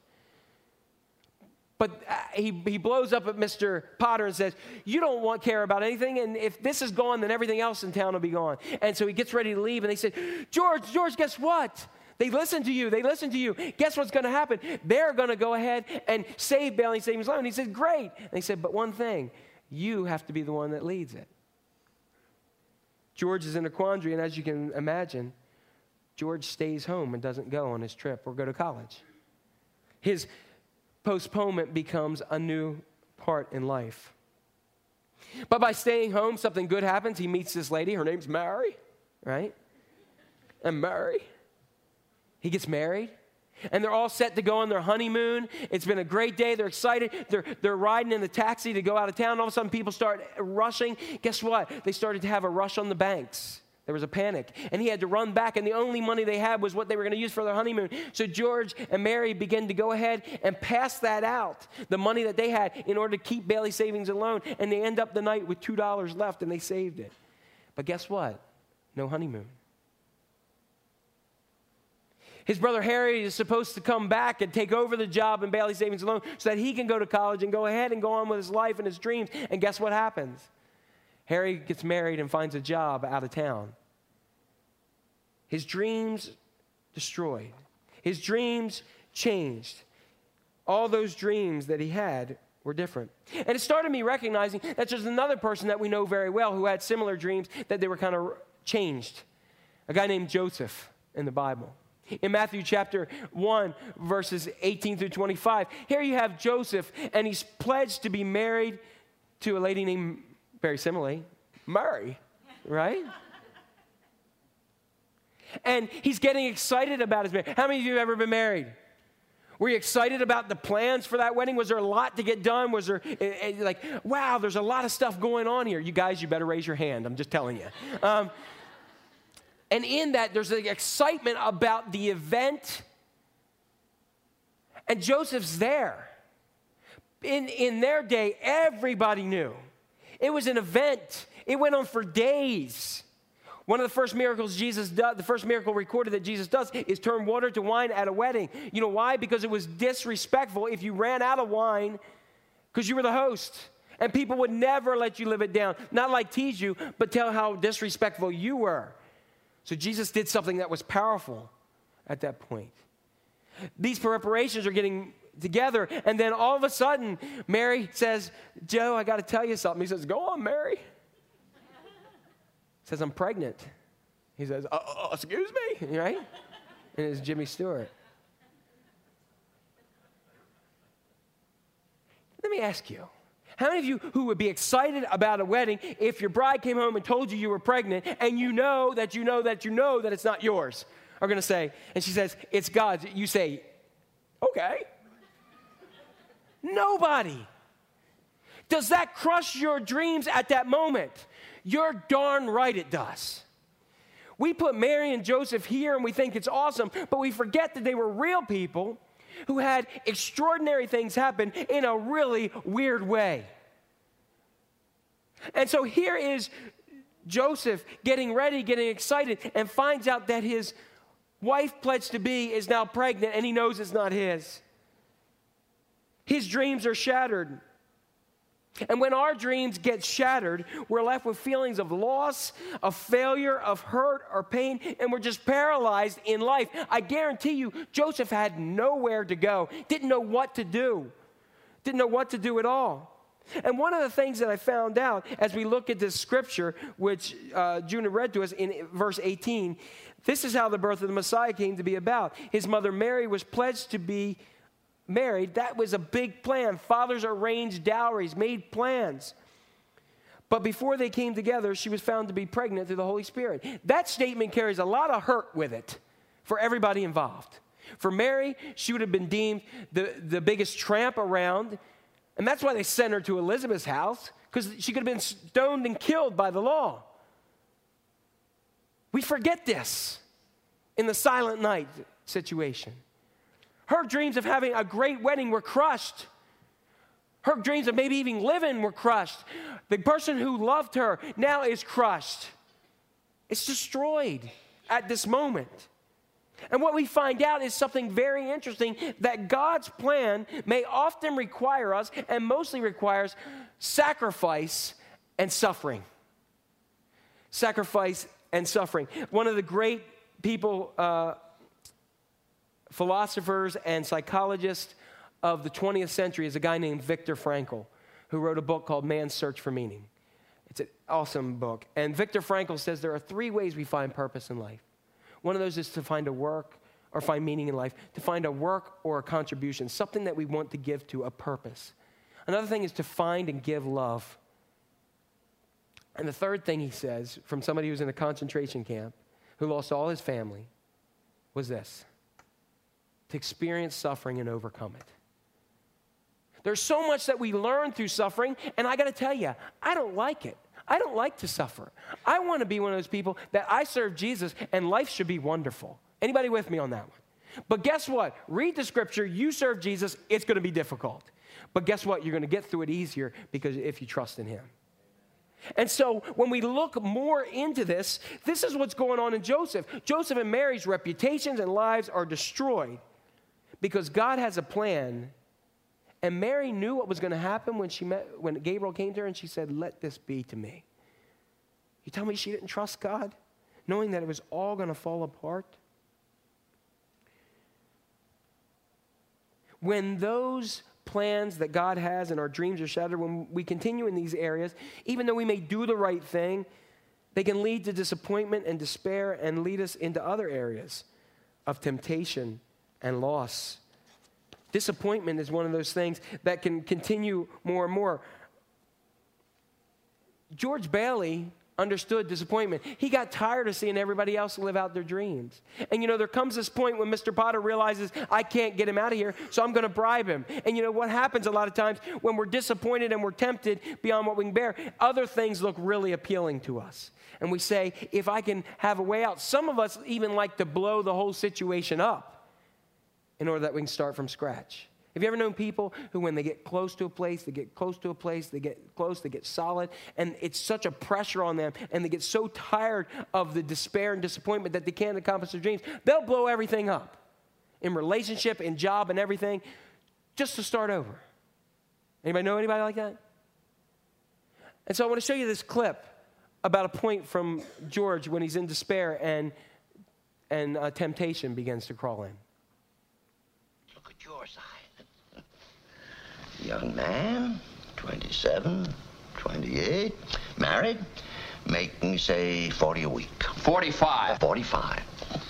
But he blows up at Mr. Potter and says, you don't care about anything, and if this is gone, then everything else in town will be gone. And so he gets ready to leave, and they said, George, guess what? They listen to you. Guess what's going to happen? They're going to go ahead and save Bailey Savings Loan. He said, great. And they said, but one thing, you have to be the one that leads it. George is in a quandary, and as you can imagine, George stays home and doesn't go on his trip or go to college. His postponement becomes a new part in life. But by staying home, something good happens. He meets this lady. Her name's Mary, right? And Mary, he gets married, and they're all set to go on their honeymoon. It's been a great day. They're excited. They're riding in the taxi to go out of town. All of a sudden, people start rushing. Guess what? They started to have a rush on the banks. There was a panic, and he had to run back, and the only money they had was what they were going to use for their honeymoon. So George and Mary began to go ahead and pass that out, the money that they had, in order to keep Bailey Savings and Loan, and they end up the night with $2 left, and they saved it. But guess what? No honeymoon. His brother Harry is supposed to come back and take over the job in Bailey Savings and Loan so that he can go to college and go ahead and go on with his life and his dreams. And guess what happens? Harry gets married and finds a job out of town. His dreams destroyed. His dreams changed. All those dreams that he had were different. And it started me recognizing that there's another person that we know very well who had similar dreams, that they were kind of changed. A guy named Joseph in the Bible. In Matthew chapter 1, verses 18 through 25, here you have Joseph, and he's pledged to be married to a lady named, very similarly, Mary, right? And he's getting excited about his marriage. How many of you have ever been married? Were you excited about the plans for that wedding? Was there a lot to get done? Was there, like, wow, there's a lot of stuff going on here. You guys, you better raise your hand. I'm just telling you. And in that, there's an excitement about the event. And Joseph's there. In their day, everybody knew. It was an event. It went on for days. One of the first miracles Jesus does, the first miracle recorded that Jesus does, is turn water to wine at a wedding. You know why? Because it was disrespectful if you ran out of wine because you were the host. And people would never let you live it down. Not like tease you, but tell how disrespectful you were. So Jesus did something that was powerful at that point. These preparations are getting together, and then all of a sudden, Mary says, Joe, I got to tell you something. He says, go on, Mary. Says, I'm pregnant. He says, excuse me, right? And it's Jimmy Stewart. Let me ask you, how many of you who would be excited about a wedding if your bride came home and told you you were pregnant and you know that it's not yours? are going to say, and she says, it's God's, you say, okay. Nobody. Does that crush your dreams at that moment? You're darn right it does. We put Mary and Joseph here and we think it's awesome, but we forget that they were real people who had extraordinary things happen in a really weird way. And so here is Joseph getting ready, getting excited, and finds out that his wife pledged to be is now pregnant, and he knows it's not his. His dreams are shattered. And when our dreams get shattered, we're left with feelings of loss, of failure, of hurt or pain, and we're just paralyzed in life. I guarantee you, Joseph had nowhere to go, didn't know what to do, didn't know what to do at all. And one of the things that I found out as we look at this scripture, which Juna read to us in verse 18, this is how the birth of the Messiah came to be about. His mother Mary was pledged to be married. That was a big plan. Fathers arranged dowries, made plans. But before they came together, she was found to be pregnant through the Holy Spirit. That statement carries a lot of hurt with it for everybody involved. For Mary, she would have been deemed the biggest tramp around. And that's why they sent her to Elizabeth's house, because she could have been stoned and killed by the law. We forget this in the Silent Night situation. Her dreams of having a great wedding were crushed. Her dreams of maybe even living were crushed. The person who loved her now is crushed. It's destroyed at this moment. And what we find out is something very interesting, that God's plan may often require us, and mostly requires, sacrifice and suffering. Sacrifice and suffering. One of the great people, philosophers and psychologists of the 20th century is a guy named Viktor Frankl, who wrote a book called Man's Search for Meaning. It's an awesome book. And Viktor Frankl says there are 3 ways we find purpose in life. One of those is to find a work or find meaning in life, to find a work or a contribution, something that we want to give to, a purpose. Another thing is to find and give love. And the third thing he says, from somebody who's in a concentration camp, who lost all his family, was this: to experience suffering and overcome it. There's so much that we learn through suffering, and I got to tell you, I don't like it. I don't like to suffer. I want to be one of those people that I serve Jesus and life should be wonderful. Anybody with me on that one? But guess what? Read the scripture, you serve Jesus, it's going to be difficult. But guess what? You're going to get through it easier because if you trust in him. And so when we look more into this, this is what's going on in Joseph. Joseph and Mary's reputations and lives are destroyed because God has a plan. And Mary knew what was going to happen when Gabriel came to her and she said, "Let this be to me." You tell me she didn't trust God, knowing that it was all going to fall apart? When those plans that God has and our dreams are shattered, when we continue in these areas, even though we may do the right thing, they can lead to disappointment and despair and lead us into other areas of temptation and loss. Disappointment is one of those things that can continue more and more. George Bailey understood disappointment. He got tired of seeing everybody else live out their dreams. And there comes this point when Mr. Potter realizes, I can't get him out of here, so I'm going to bribe him. And what happens a lot of times when we're disappointed and we're tempted beyond what we can bear, other things look really appealing to us. And we say, if I can have a way out. Some of us even like to blow the whole situation up in order that we can start from scratch. Have you ever known people who, when they get close to a place, they get solid, and it's such a pressure on them, and they get so tired of the despair and disappointment that they can't accomplish their dreams, they'll blow everything up in relationship, in job, and everything, just to start over. Anybody know anybody like that? And so I want to show you this clip about a point from George when he's in despair and temptation begins to crawl in. Look at your side. Young man, 27, 28, married, making, say, 40 a week. 45. 45.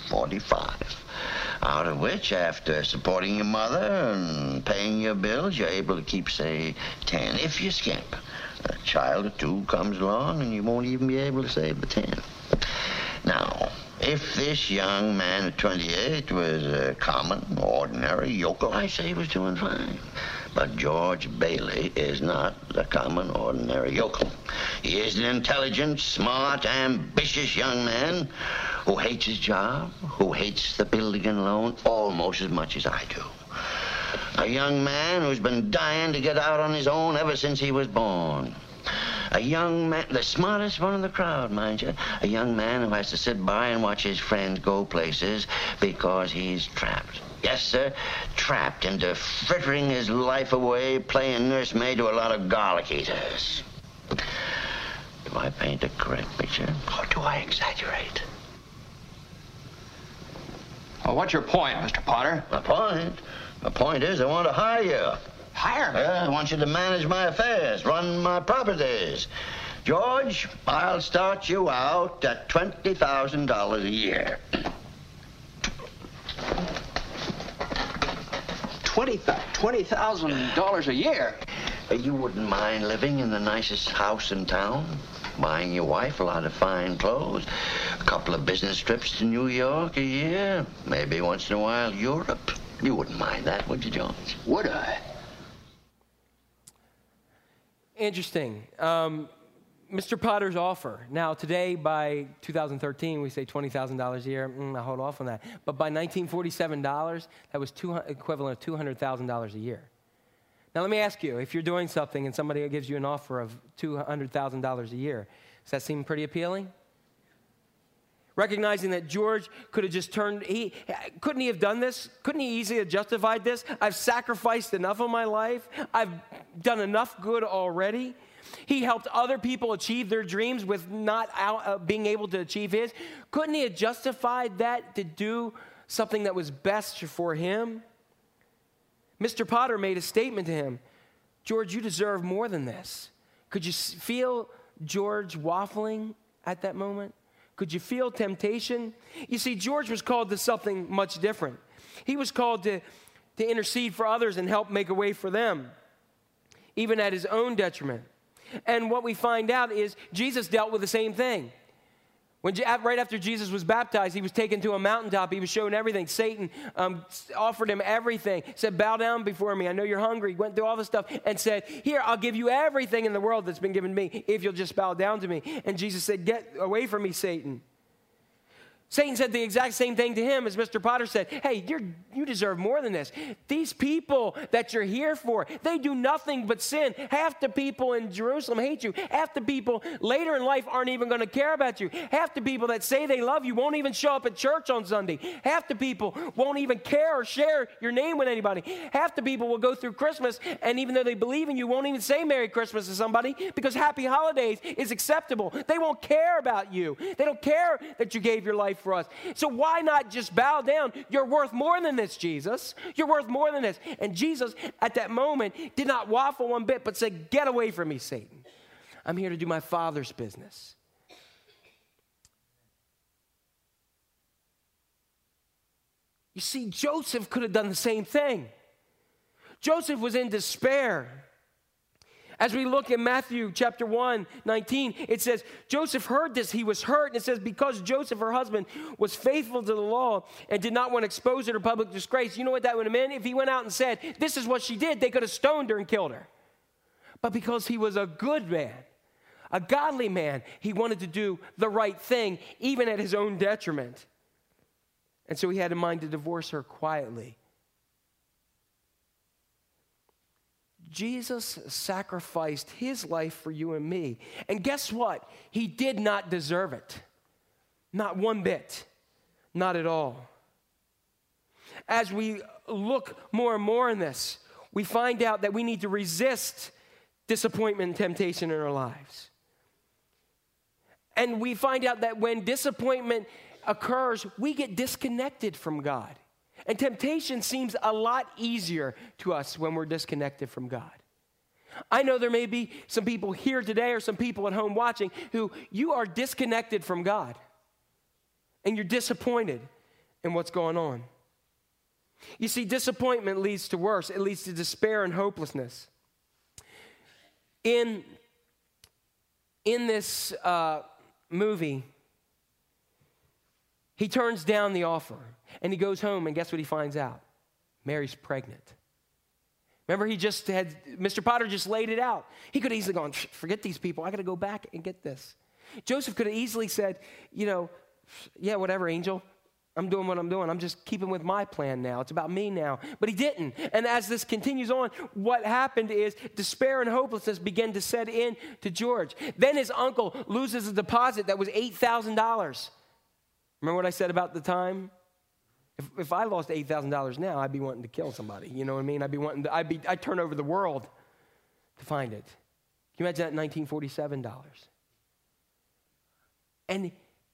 Out of which, after supporting your mother and paying your bills, you're able to keep, say, 10, if you skimp. A child or two comes along, and you won't even be able to save the 10. Now, If this young man at 28 was a common, ordinary yokel, I say he was doing fine. But George Bailey is not the common, ordinary yokel. He is an intelligent, smart, ambitious young man who hates his job, who hates the building and loan almost as much as I do. A young man who's been dying to get out on his own ever since he was born. A young man, the smartest one in the crowd, mind you. A young man who has to sit by and watch his friends go places because he's trapped. Yes, sir, trapped into frittering his life away playing nursemaid to a lot of garlic eaters. Do I paint a correct picture, or do I exaggerate? Well, what's your point, Mr. Potter? My point is I want to hire you. Hire me? I want you to manage my affairs, run my properties. George, I'll start you out at $20,000 a year. $20,000 a year? You wouldn't mind living in the nicest house in town? Buying your wife a lot of fine clothes? A couple of business trips to New York a year? Maybe once in a while Europe? You wouldn't mind that, would you, George? Would I? Interesting. Mr. Potter's offer. Now, today, by 2013, we say $20,000 a year. I hold off on that. But by $1947, that was equivalent of $200,000 a year. Now, let me ask you, if you're doing something and somebody gives you an offer of $200,000 a year, does that seem pretty appealing? Recognizing that George could have just couldn't he have done this? Couldn't he easily have justified this? I've sacrificed enough of my life. I've done enough good already. He helped other people achieve their dreams with not being able to achieve his. Couldn't he have justified that to do something that was best for him? Mr. Potter made a statement to him, George, you deserve more than this. Could you feel George waffling at that moment? Could you feel temptation? You see, George was called to something much different. He was called to intercede for others and help make a way for them, even at his own detriment. And what we find out is Jesus dealt with the same thing. Right after Jesus was baptized, he was taken to a mountaintop. He was shown everything. Satan offered him everything. Said, bow down before me. I know you're hungry. Went through all this stuff and said, here, I'll give you everything in the world that's been given me if you'll just bow down to me. And Jesus said, get away from me, Satan. Satan said the exact same thing to him as Mr. Potter said, hey, you deserve more than this. These people that you're here for, they do nothing but sin. Half the people in Jerusalem hate you. Half the people later in life aren't even going to care about you. Half the people that say they love you won't even show up at church on Sunday. Half the people won't even care or share your name with anybody. Half the people will go through Christmas, and even though they believe in you, won't even say Merry Christmas to somebody because Happy Holidays is acceptable. They won't care about you. They don't care that you gave your life for us. So why not just bow down? You're worth more than this, Jesus. You're worth more than this. And Jesus, at that moment, did not waffle one bit, but said, get away from me, Satan. I'm here to do my Father's business. You see, Joseph could have done the same thing. Joseph was in despair. As we look at Matthew chapter 1:19, it says, Joseph heard this, he was hurt. And it says, because Joseph, her husband, was faithful to the law and did not want to expose her to public disgrace. You know what that would have meant? If he went out and said, this is what she did, they could have stoned her and killed her. But because he was a good man, a godly man, he wanted to do the right thing, even at his own detriment. And so he had in mind to divorce her quietly. Jesus sacrificed his life for you and me. And guess what? He did not deserve it. Not one bit. Not at all. As we look more and more in this, we find out that we need to resist disappointment and temptation in our lives. And we find out that when disappointment occurs, we get disconnected from God. And temptation seems a lot easier to us when we're disconnected from God. I know there may be some people here today or some people at home watching who you are disconnected from God. And you're disappointed in what's going on. You see, disappointment leads to worse. It leads to despair and hopelessness. In this movie, He turns down the offer, and he goes home, and guess what he finds out? Mary's pregnant. Remember, Mr. Potter just laid it out. He could have easily gone, forget these people. I got to go back and get this. Joseph could have easily said, yeah, whatever, angel. I'm doing what I'm doing. I'm just keeping with my plan now. It's about me now. But he didn't. And as this continues on, what happened is despair and hopelessness began to set in to George. Then his uncle loses a deposit that was $8,000. Remember what I said about the time? If I lost $8,000 now, I'd be wanting to kill somebody. You know what I mean? I'd turn over the world to find it. Can you imagine that $1947? And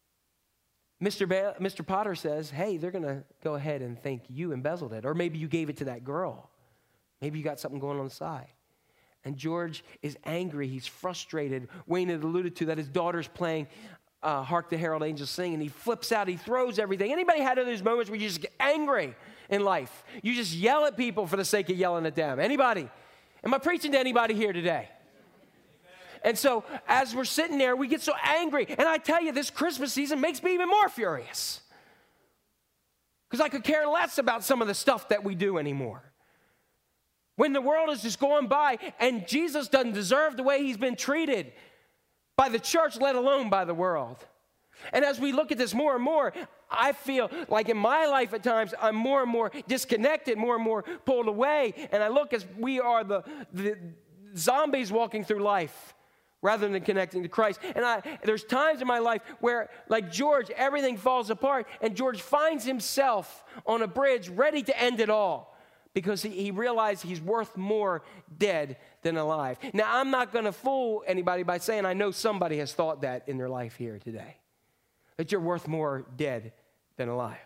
Mr. Potter says, hey, they're going to go ahead and think you embezzled it. Or maybe you gave it to that girl. Maybe you got something going on the side. And George is angry. He's frustrated. Wayne had alluded to that his daughter's playing Hark the Herald Angels Sing, and he flips out. He throws everything. Anybody had those moments where you just get angry in life? You just yell at people for the sake of yelling at them. Anybody? Am I preaching to anybody here today? And so as we're sitting there, we get so angry. And I tell you, this Christmas season makes me even more furious. Because I could care less about some of the stuff that we do anymore. When the world is just going by and Jesus doesn't deserve the way he's been treated by the church, let alone by the world. And as we look at this more and more, I feel like in my life at times, I'm more and more disconnected, more and more pulled away. And I look as we are the zombies walking through life rather than connecting to Christ. And there's times in my life where, like George, everything falls apart. And George finds himself on a bridge ready to end it all. Because he realized he's worth more dead than alive. Now, I'm not going to fool anybody by saying I know somebody has thought that in their life here today. That you're worth more dead than alive.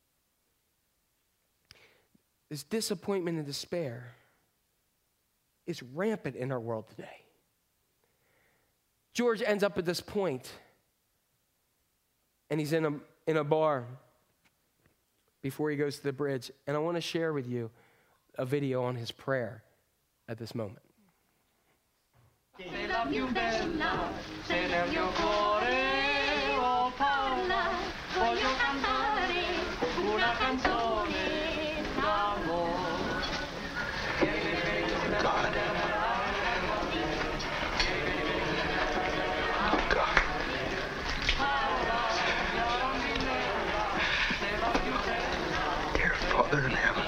This disappointment and despair is rampant in our world today. George ends up at this point, and he's in a bar before he goes to the bridge. And I want to share with you a video on his prayer at this moment. Dear Father in heaven,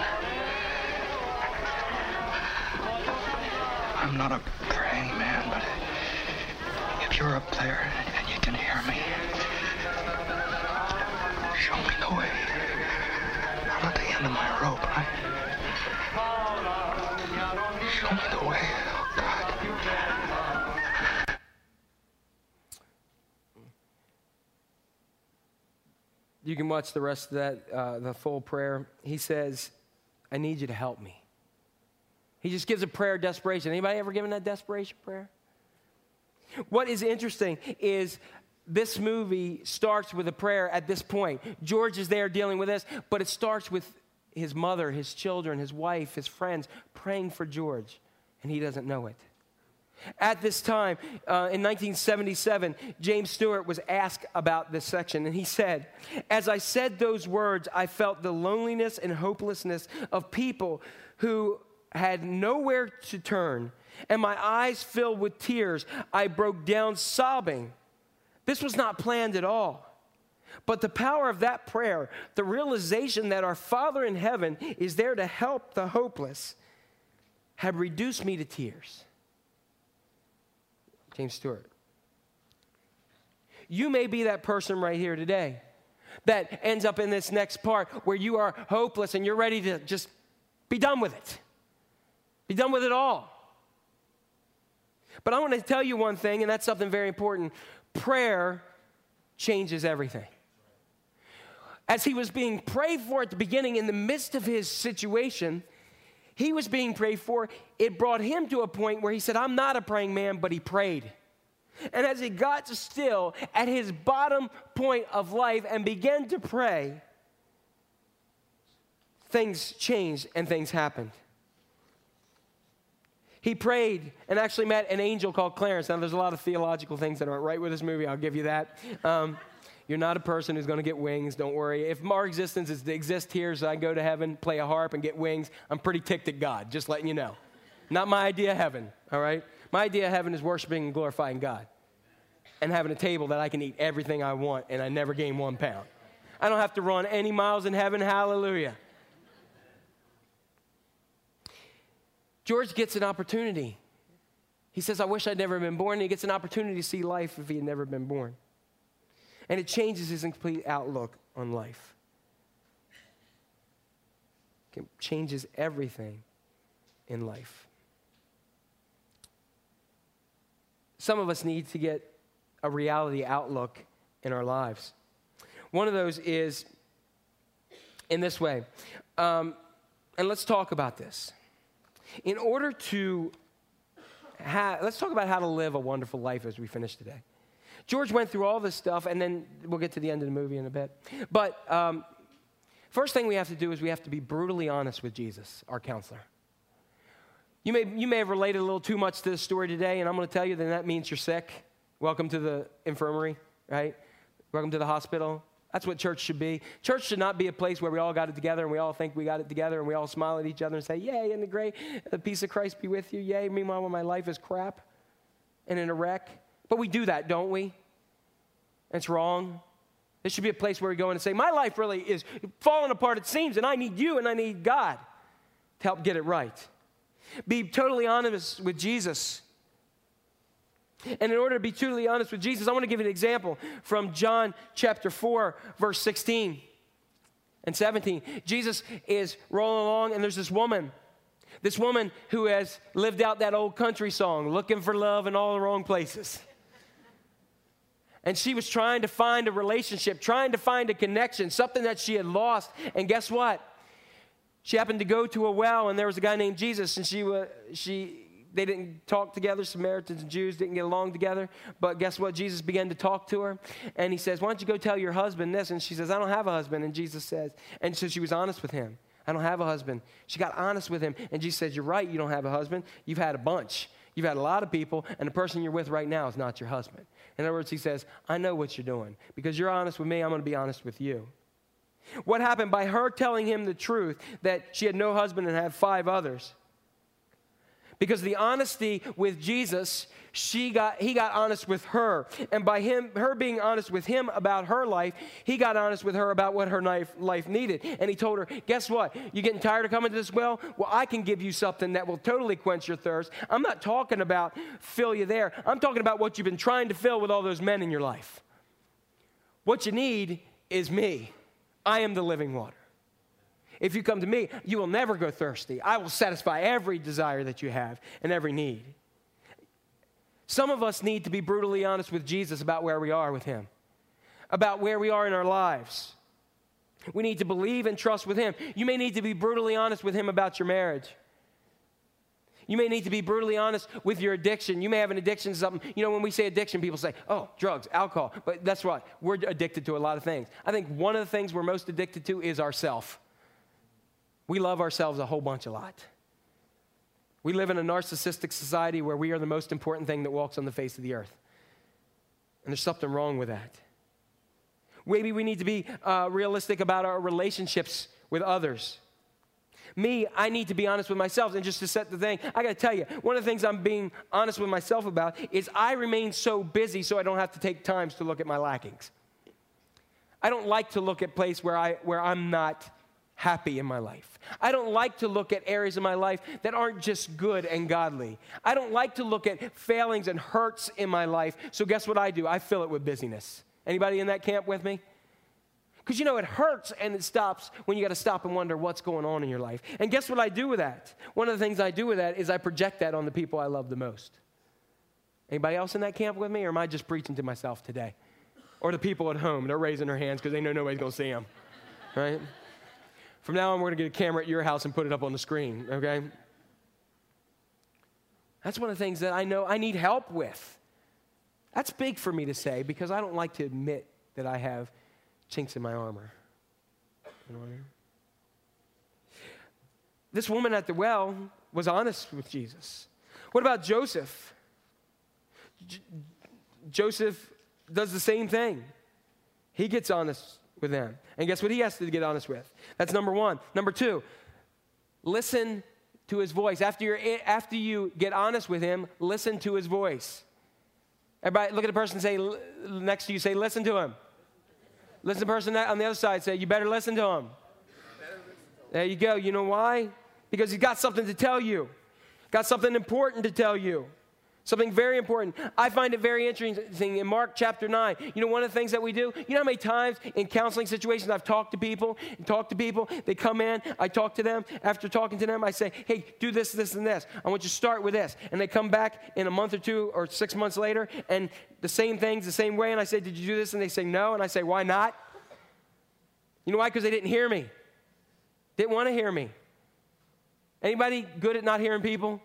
I'm not a praying man, but if you're up there and you can hear me, show me the way. I'm at the end of my rope, right? Show me the way, oh God. You can watch the rest of that, the full prayer. He says, I need you to help me. He just gives a prayer of desperation. Anybody ever given that desperation prayer? What is interesting is this movie starts with a prayer at this point. George is there dealing with this, but it starts with his mother, his children, his wife, his friends praying for George, and he doesn't know it. At this time, in 1977, James Stewart was asked about this section, and he said, as I said those words, I felt the loneliness and hopelessness of people who had nowhere to turn, and my eyes filled with tears. I broke down sobbing. This was not planned at all. But the power of that prayer, the realization that our Father in heaven is there to help the hopeless, had reduced me to tears. James Stewart. You may be that person right here today that ends up in this next part where you are hopeless and you're ready to just be done with it. Be done with it all. But I want to tell you one thing, and that's something very important. Prayer changes everything. As he was being prayed for at the beginning, in the midst of his situation, he was being prayed for. It brought him to a point where he said, I'm not a praying man, but he prayed. And as he got still at his bottom point of life and began to pray, things changed and things happened. He prayed and actually met an angel called Clarence. Now, there's a lot of theological things that aren't right with this movie. I'll give you that. You're not a person who's going to get wings. Don't worry. If our existence is to exist here so I can go to heaven, play a harp, and get wings, I'm pretty ticked at God, just letting you know. Not my idea of heaven, all right? My idea of heaven is worshiping and glorifying God and having a table that I can eat everything I want and I never gain 1 pound. I don't have to run any miles in heaven. Hallelujah. George gets an opportunity. He says, I wish I'd never been born. And he gets an opportunity to see life if he had never been born. And it changes his complete outlook on life. It changes everything in life. Some of us need to get a reality outlook in our lives. One of those is in this way. And let's talk about this. In order to let's talk about how to live a wonderful life as we finish today. George went through all this stuff, and then we'll get to the end of the movie in a bit. But first thing we have to do is we have to be brutally honest with Jesus, our counselor. You may have related a little too much to this story today, and I'm going to tell you that means you're sick. Welcome to the infirmary, right? Welcome to the hospital. That's what church should be. Church should not be a place where we all got it together and we all think we got it together and we all smile at each other and say, yay, isn't it great? The peace of Christ be with you. Yay. Meanwhile, when my life is crap and in a wreck. But we do that, don't we? It's wrong. This should be a place where we go in and say, my life really is falling apart, it seems, and I need you and I need God to help get it right. Be totally honest with Jesus. And in order to be totally honest with Jesus, I want to give you an example from John chapter 4, verse 16 and 17. Jesus is rolling along, and there's this woman who has lived out that old country song, looking for love in all the wrong places. And she was trying to find a relationship, trying to find a connection, something that she had lost. And guess what? She happened to go to a well, and there was a guy named Jesus, and they didn't talk together. Samaritans and Jews didn't get along together. But guess what? Jesus began to talk to her, and he says, why don't you go tell your husband this? And she says, I don't have a husband. And Jesus says, and so she was honest with him. I don't have a husband. She got honest with him, and Jesus says, you're right, you don't have a husband. You've had a bunch. You've had a lot of people, and the person you're with right now is not your husband. In other words, he says, I know what you're doing. Because you're honest with me, I'm going to be honest with you. What happened by her telling him the truth that she had no husband and had 5 others? Because the honesty with Jesus, he got honest with her. And by her being honest with him about her life, he got honest with her about what her life needed. And he told her, guess what? You getting tired of coming to this well? Well, I can give you something that will totally quench your thirst. I'm not talking about fill you there. I'm talking about what you've been trying to fill with all those men in your life. What you need is me. I am the living water. If you come to me, you will never go thirsty. I will satisfy every desire that you have and every need. Some of us need to be brutally honest with Jesus about where we are with him, about where we are in our lives. We need to believe and trust with him. You may need to be brutally honest with him about your marriage. You may need to be brutally honest with your addiction. You may have an addiction to something. You know, when we say addiction, people say, oh, drugs, alcohol. But that's right. We're addicted to a lot of things. I think one of the things we're most addicted to is ourself. We love ourselves a whole bunch a lot. We live in a narcissistic society where we are the most important thing that walks on the face of the earth. And there's something wrong with that. Maybe we need to be realistic about our relationships with others. Me, I need to be honest with myself. And just to set the thing, I got to tell you, one of the things I'm being honest with myself about is I remain so busy so I don't have to take times to look at my lackings. I don't like to look at places where I'm not happy in my life. I don't like to look at areas of my life that aren't just good and godly. I don't like to look at failings and hurts in my life. So guess what I do? I fill it with busyness. Anybody in that camp with me? Because, you know, it hurts and it stops when you got to stop and wonder what's going on in your life. And guess what I do with that? One of the things I do with that is I project that on the people I love the most. Anybody else in that camp with me, or am I just preaching to myself today? Or the people at home, they're raising their hands because they know nobody's going to see them, right? From now on, we're going to get a camera at your house and put it up on the screen, okay? That's one of the things that I know I need help with. That's big for me to say because I don't like to admit that I have chinks in my armor. You know what I mean? This woman at the well was honest with Jesus. What about Joseph? Joseph does the same thing. He gets honest with them. And guess what he has to get honest with? That's number one. Number two, listen to his voice. After you get honest with him, listen to his voice. Everybody look at the person next to you, say, listen to him. Listen to the person on the other side, say, you better listen to him. There you go. You know why? Because he's got something to tell you. Got something important to tell you. Something very important. I find it very interesting in Mark chapter 9. You know, one of the things that we do, you know how many times in counseling situations I've talked to people, they come in, I talk to them. After talking to them, I say, hey, do this, this, and this. I want you to start with this. And they come back in a month or 2 or 6 months later, and the same things, the same way. And I say, did you do this? And they say, no. And I say, why not? You know why? Because they didn't hear me. Didn't want to hear me. Anybody good at not hearing people?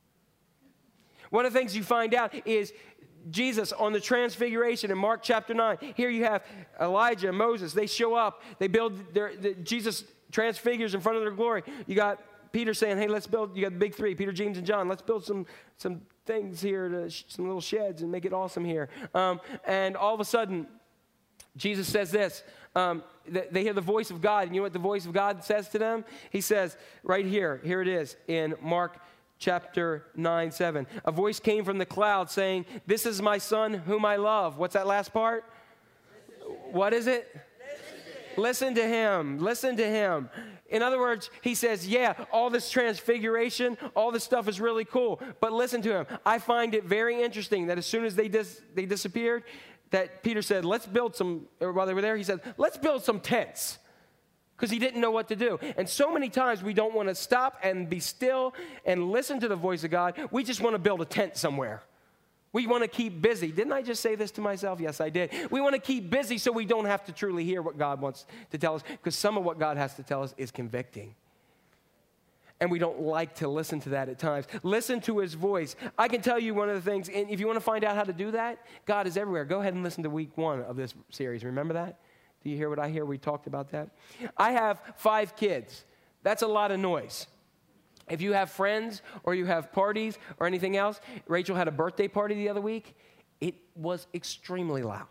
One of the things you find out is Jesus on the transfiguration in Mark chapter 9. Here you have Elijah and Moses. They show up. They build Jesus transfigures in front of their glory. You got Peter saying, hey, let's build. You got the big three, Peter, James, and John. Let's build some things here, some little sheds and make it awesome here. And all of a sudden, Jesus says this. They hear the voice of God. And you know what the voice of God says to them? He says right here it is in Mark chapter 9:7. A voice came from the cloud saying, this is my son whom I love. What's that last part? What is it? Listen to him. Listen to him. In other words, he says, yeah, all this transfiguration, all this stuff is really cool, but listen to him. I find it very interesting that as soon as they disappeared, that Peter said, let's build some, or while they were there, he said, let's build some tents. Because he didn't know what to do. And so many times we don't want to stop and be still and listen to the voice of God. We just want to build a tent somewhere. We want to keep busy. Didn't I just say this to myself? Yes, I did. We want to keep busy so we don't have to truly hear what God wants to tell us. Because some of what God has to tell us is convicting. And we don't like to listen to that at times. Listen to his voice. I can tell you one of the things, and if you want to find out how to do that, God is everywhere. Go ahead and listen to week 1 of this series. Remember that? Do you hear what I hear? We talked about that. I have 5 kids. That's a lot of noise. If you have friends or you have parties or anything else, Rachel had a birthday party the other week. It was extremely loud.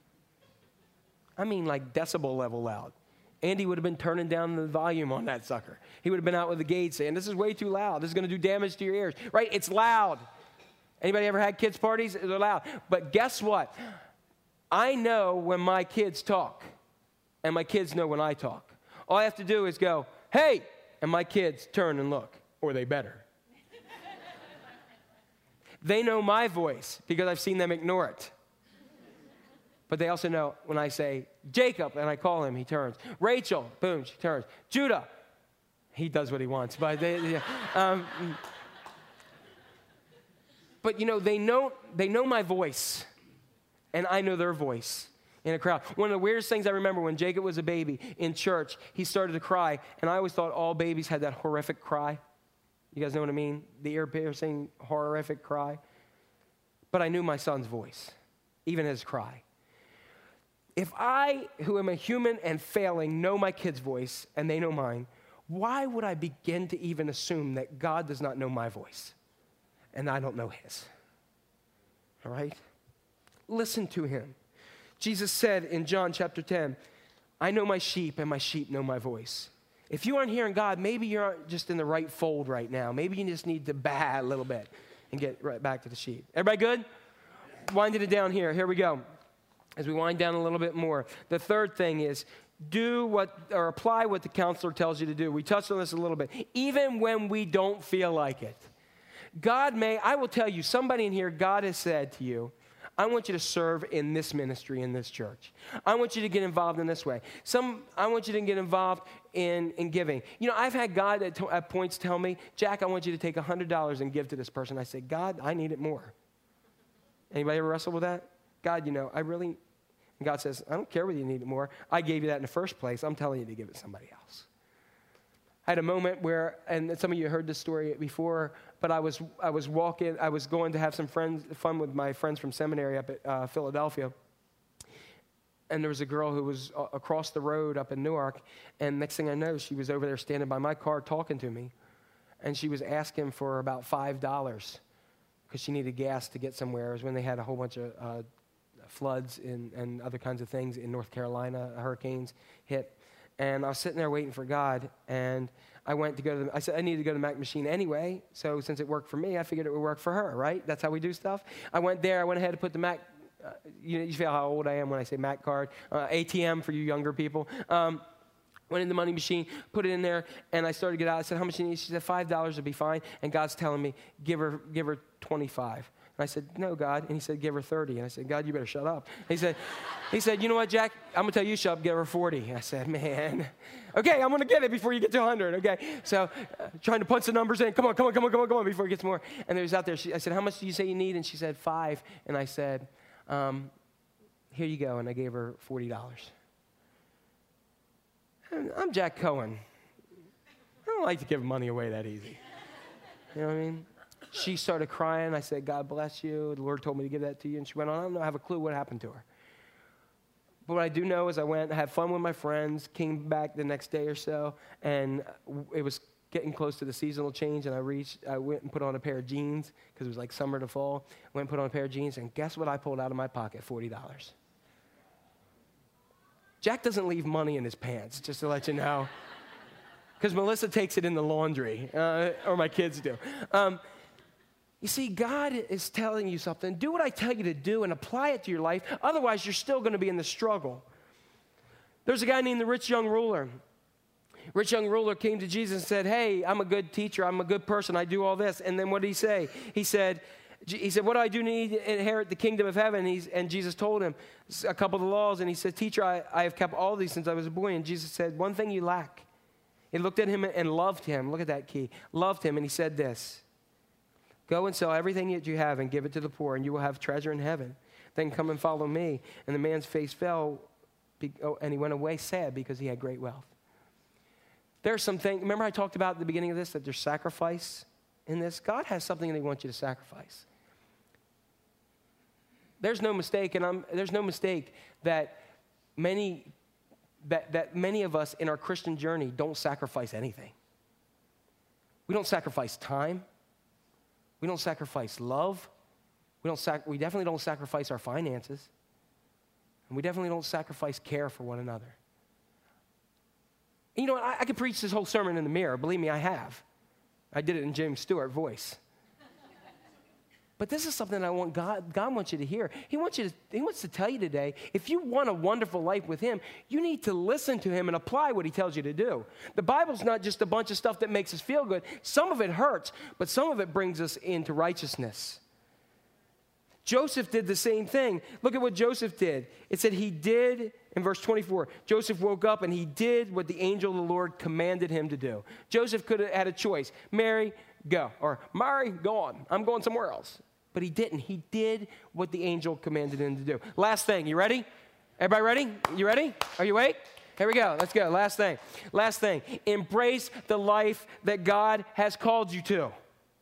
I mean like decibel level loud. Andy would have been turning down the volume on that sucker. He would have been out with the gate saying, this is way too loud. This is going to do damage to your ears. Right? It's loud. Anybody ever had kids' parties? They're loud. But guess what? I know when my kids talk. And my kids know when I talk. All I have to do is go, hey, and my kids turn and look, or they better. They know my voice because I've seen them ignore it. But they also know when I say, Jacob, and I call him, he turns. Rachel, boom, she turns. Judah, he does what he wants. But but you know, they know my voice, and I know their voice. In a crowd. One of the weirdest things I remember when Jacob was a baby in church, he started to cry, and I always thought all babies had that horrific cry. You guys know what I mean? The ear-piercing, horrific cry. But I knew my son's voice, even his cry. If I, who am a human and failing, know my kid's voice, and they know mine, why would I begin to even assume that God does not know my voice, and I don't know his? All right? Listen to him. Jesus said in John chapter 10, I know my sheep and my sheep know my voice. If you aren't hearing God, maybe you're not just in the right fold right now. Maybe you just need to baa a little bit and get right back to the sheep. Everybody good? Winding it down here. Here we go. As we wind down a little bit more. The third thing is apply what the counselor tells you to do. We touched on this a little bit. Even when we don't feel like it. I will tell you, somebody in here, God has said to you, I want you to serve in this ministry, in this church. I want you to get involved in this way. I want you to get involved in giving. You know, I've had God at points tell me, Jack, I want you to take $100 and give to this person. I say, God, I need it more. Anybody ever wrestle with that? God, you know, and God says, I don't care whether you need it more. I gave you that in the first place. I'm telling you to give it to somebody else. I had a moment where, and some of you heard this story before, but I was going to have some fun with my friends from seminary up at Philadelphia. And there was a girl who was across the road up in Newark, and next thing I know, she was over there standing by my car talking to me. And she was asking for about $5 because she needed gas to get somewhere. It was when they had a whole bunch of floods and other kinds of things in North Carolina, hurricanes hit. And I was sitting there waiting for God, and I went to go to I said, I needed to go to the Mac machine anyway, so since it worked for me, I figured it would work for her, right? That's how we do stuff. I went there, I went ahead and put the Mac, you feel how old I am when I say Mac card, ATM for you younger people. Went in the money machine, put it in there, and I started to get out. I said, how much do you need? She said, $5 would be fine. And God's telling me, give her 25. And I said, no, God. And he said, give her 30. And I said, God, you better shut up. He said, you know what, Jack? I'm going to tell you, shut up, give her 40. I said, man, okay, I'm going to get it before you get to 100, okay? So trying to punch the numbers in. Come on, before it gets more. And there was out there. I said, how much do you say you need? And she said, 5. And I said, here you go. And I gave her $40. I'm Jack Cohen. I don't like to give money away that easy. You know what I mean? She started crying. I said, God bless you. The Lord told me to give that to you. And she went on. I don't have a clue what happened to her. But what I do know is I went, I had fun with my friends, came back the next day or so, and it was getting close to the seasonal change, and I went and put on a pair of jeans because it was like summer to fall. Went and put on a pair of jeans, and guess what I pulled out of my pocket? $40. Jack doesn't leave money in his pants, just to let you know, because Melissa takes it in the laundry, or my kids do. You see, God is telling you something. Do what I tell you to do and apply it to your life. Otherwise, you're still going to be in the struggle. There's a guy named the rich young ruler. Rich young ruler came to Jesus and said, hey, I'm a good teacher. I'm a good person. I do all this. And then what did he say? He said, what do I do to inherit the kingdom of heaven? And Jesus told him a couple of the laws. And he said, teacher, I have kept all these since I was a boy. And Jesus said, one thing you lack. He looked at him and loved him. Look at that key. Loved him. And he said this, go and sell everything that you have and give it to the poor, and you will have treasure in heaven. Then come and follow me. And the man's face fell, and he went away sad because he had great wealth. There's something, remember I talked about at the beginning of this, that there's sacrifice in this? God has something that he wants you to sacrifice. There's no mistake, there's no mistake that many of us in our Christian journey don't sacrifice anything. We don't sacrifice time. We don't sacrifice love. We definitely don't sacrifice our finances. And we definitely don't sacrifice care for one another. And you know what? I could preach this whole sermon in the mirror. Believe me, I have. I did it in James Stewart voice. But this is something I want God wants you to hear. He wants to tell you today, if you want a wonderful life with him, you need to listen to him and apply what he tells you to do. The Bible's not just a bunch of stuff that makes us feel good. Some of it hurts, but some of it brings us into righteousness. Joseph did the same thing. Look at what Joseph did. It said he did, in verse 24, Joseph woke up and he did what the angel of the Lord commanded him to do. Joseph could have had a choice. Mary, go. Or Mary, go on. I'm going somewhere else. But he didn't. He did what the angel commanded him to do. Last thing. You ready? Everybody ready? You ready? Are you awake? Here we go. Let's go. Last thing. Last thing. Embrace the life that God has called you to.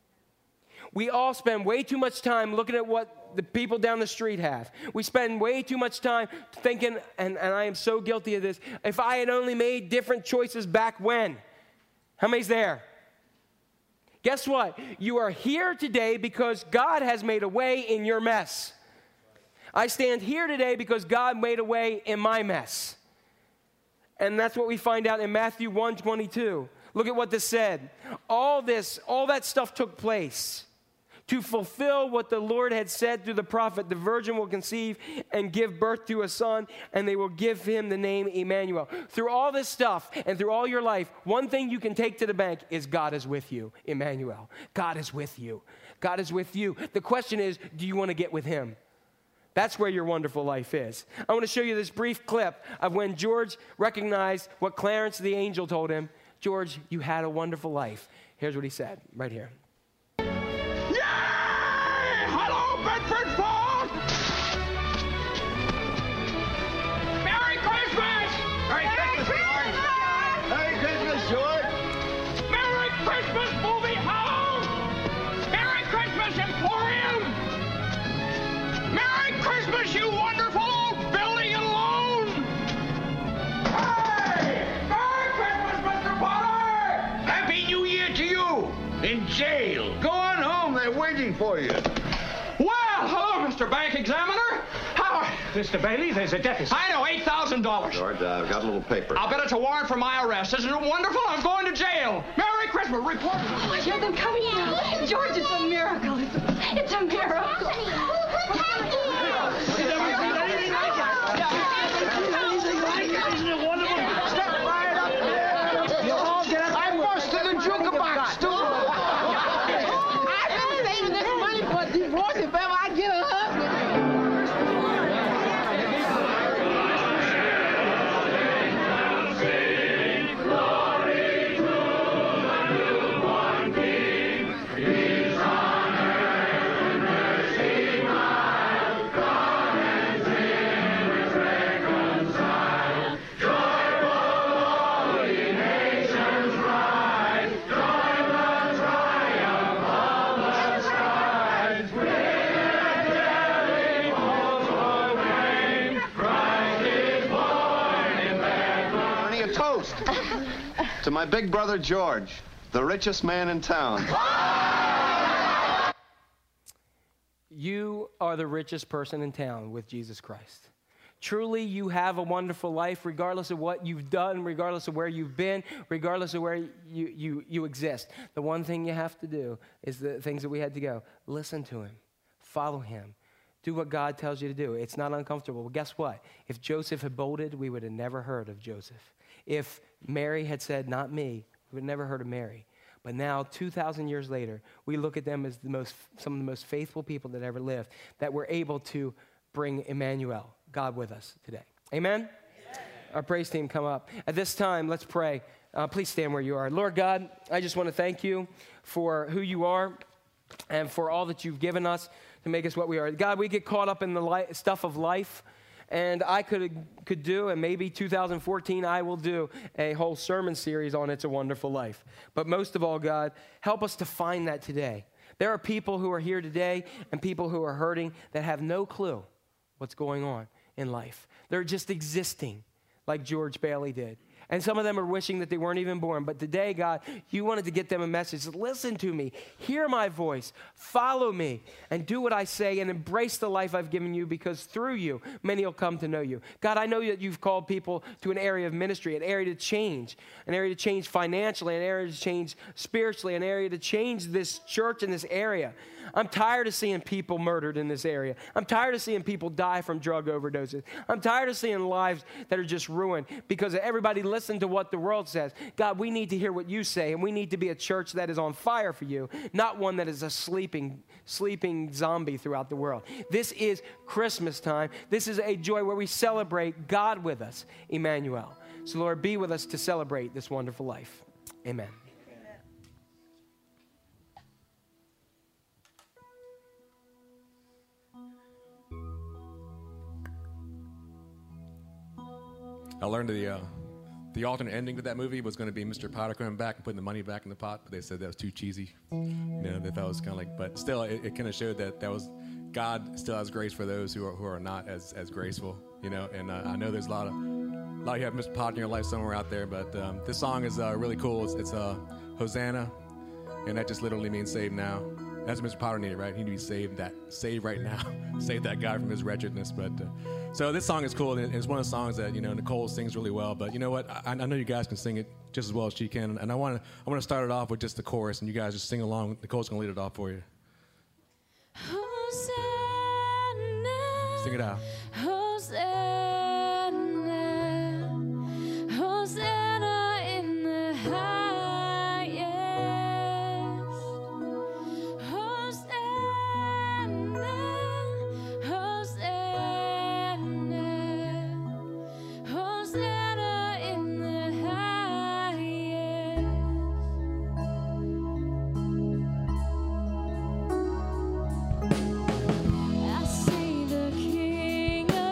We all spend way too much time looking at what the people down the street have. We spend way too much time thinking, and I am so guilty of this, if I had only made different choices back when. How many's there? Guess what? You are here today because God has made a way in your mess. I stand here today because God made a way in my mess. And that's what we find out in Matthew 1:22. Look at what this said. All that stuff took place to fulfill what the Lord had said through the prophet. The virgin will conceive and give birth to a son, and they will give him the name Emmanuel. Through all this stuff and through all your life, one thing you can take to the bank is God is with you, Emmanuel. God is with you. God is with you. The question is, do you want to get with him? That's where your wonderful life is. I want to show you this brief clip of when George recognized what Clarence the angel told him. George, you had a wonderful life. Here's what he said right here. Hello, Bedford Falls! Merry Christmas! Merry Christmas, George! Merry Christmas, George! Merry Christmas, movie house! Merry Christmas, Emporium! Merry Christmas, you wonderful old building and loan! Hey! Merry Christmas, Mr. Potter! Happy New Year to you! In jail. Go on home, they're waiting for you. Well, hello, Mr. Bank Examiner. How Mr. Bailey, there's a deficit. I know, $8,000. George, I've got a little paper. I'll bet it's a warrant for my arrest. Isn't it wonderful? I'm going to jail. Merry Christmas. Report. I hear them coming now. George, it's a miracle. It's a miracle. Isn't it wonderful? Step right up there. You'll all get up. I busted the jukebox, too. I've been saving this money for a divorce if ever I get a husband. To my big brother George, the richest man in town. You are the richest person in town with Jesus Christ. Truly, you have a wonderful life, regardless of what you've done, regardless of where you've been, regardless of where you exist. The one thing you have to do is the things that we had to go. Listen to him. Follow him. Do what God tells you to do. It's not uncomfortable. But guess what? If Joseph had bolted, we would have never heard of Joseph. If Mary had said, not me, we would have never heard of Mary. But now, 2,000 years later, we look at them as some of the most faithful people that ever lived, that were able to bring Emmanuel, God with us today. Amen? Amen. Our praise team come up. At this time, let's pray. Please stand where you are. Lord God, I just want to thank you for who you are and for all that you've given us to make us what we are. God, we get caught up in the stuff of life. And I could do, and maybe 2014 I will do a whole sermon series on It's a Wonderful Life. But most of all, God, help us to find that today. There are people who are here today and people who are hurting that have no clue what's going on in life. They're just existing like George Bailey did. And some of them are wishing that they weren't even born. But today, God, you wanted to get them a message. Listen to me. Hear my voice. Follow me. And do what I say and embrace the life I've given you, because through you, many will come to know you. God, I know that you've called people to an area of ministry, an area to change financially, an area to change spiritually, an area to change this church and this area. I'm tired of seeing people murdered in this area. I'm tired of seeing people die from drug overdoses. I'm tired of seeing lives that are just ruined because everybody listen to what the world says. God, we need to hear what you say, and we need to be a church that is on fire for you, not one that is a sleeping zombie throughout the world. This is Christmas time. This is a joy where we celebrate God with us, Emmanuel. So, Lord, be with us to celebrate this wonderful life. Amen. I learned the alternate ending to that movie was going to be Mr. Potter coming back and putting the money back in the pot, but they said that was too cheesy. They thought it was kind of like, but still, it kind of showed that was God still has grace for those who are not as graceful, And I know there's a lot of you have Mr. Potter in your life somewhere out there, but this song is really cool. It's Hosanna, and that just literally means save now. That's what Mr. Potter needed, right? He needs saved right now, save that guy from his wretchedness. But so this song is cool, and it's one of the songs that Nicole sings really well. But you know what? I know you guys can sing it just as well as she can, and I want to start it off with just the chorus, and you guys just sing along. Nicole's gonna lead it off for you. Hosanna, sing it out. Hosanna, Hosanna in the highest. I see the King of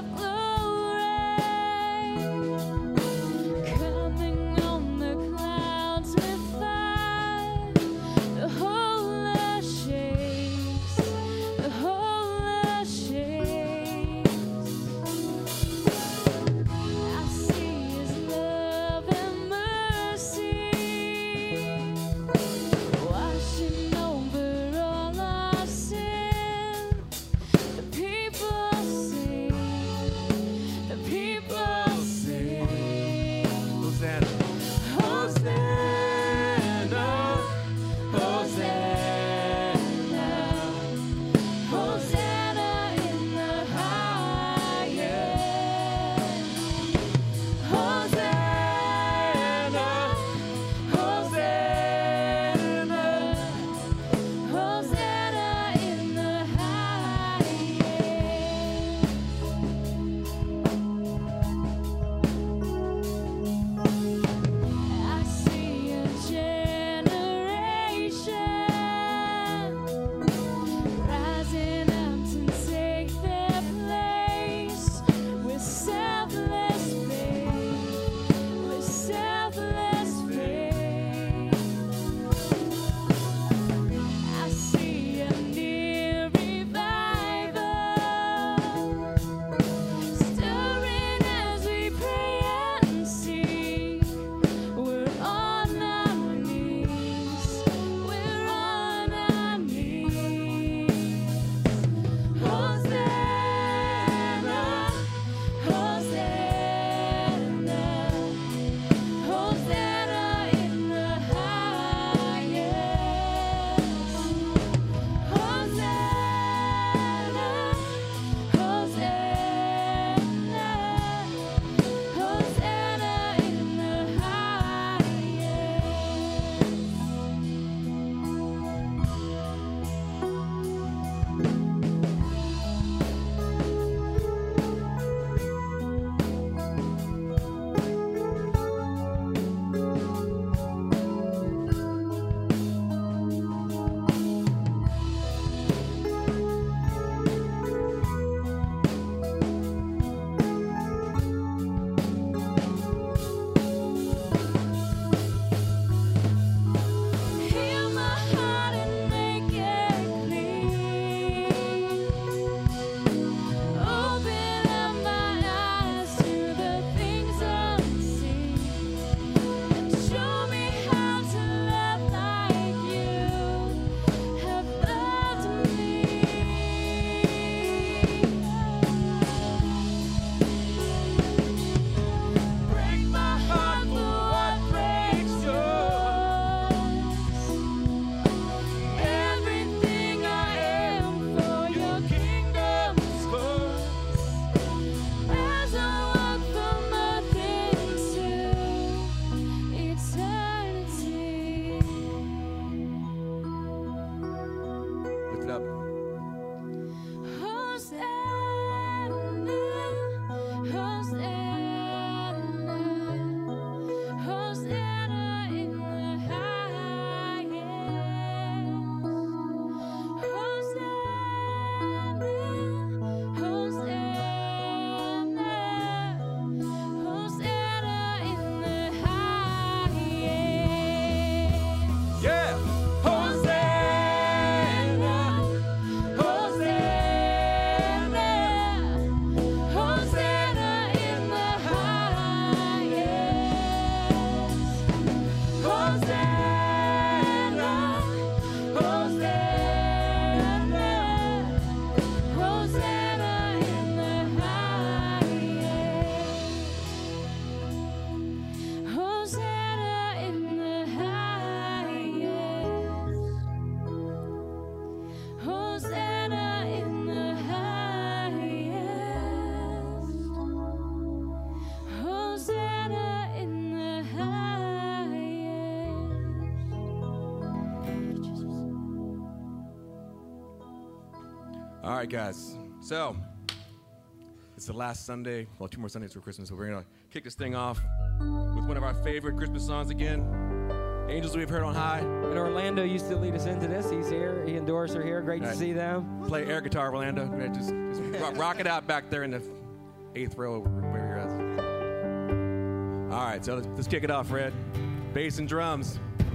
right, guys. So, it's the last Sunday. Well, 2 more Sundays for Christmas, so we're going to kick this thing off with one of our favorite Christmas songs again. Angels We've Heard on High. And Orlando used to lead us into this. He's here. He and Doris are here. Great to see them. Play air guitar, Orlando. Just rock it out back there in the 8th row where you're at. All right, so let's kick it off, Fred. Bass and drums.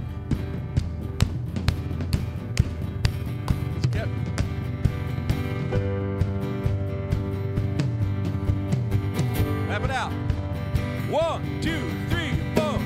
Yep. Wrap it out. 1, 2, 3, 4.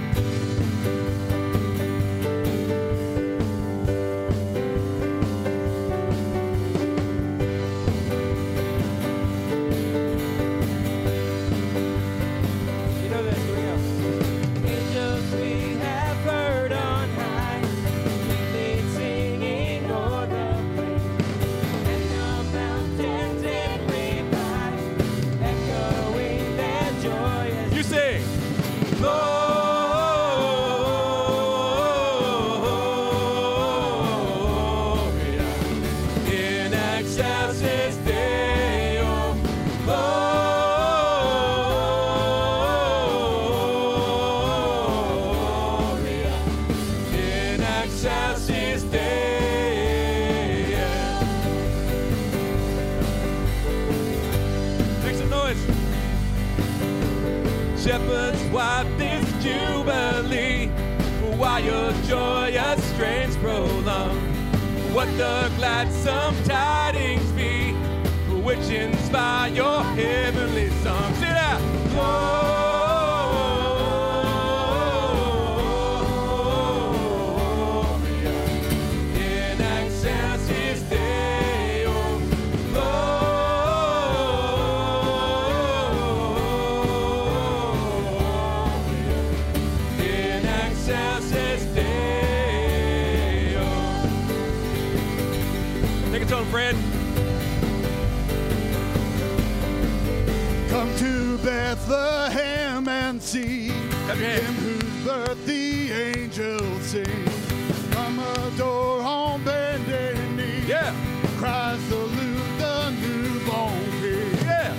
Shepherds wipe this jubilee, while your joyous strains prolong. What the gladsome tidings be, which inspire your heavenly song. Sing it out. Fred. Come to Bethlehem and see him whose birth the angels sing. Come adore on bended knee. Yeah. Christ salute the newborn King. Yeah.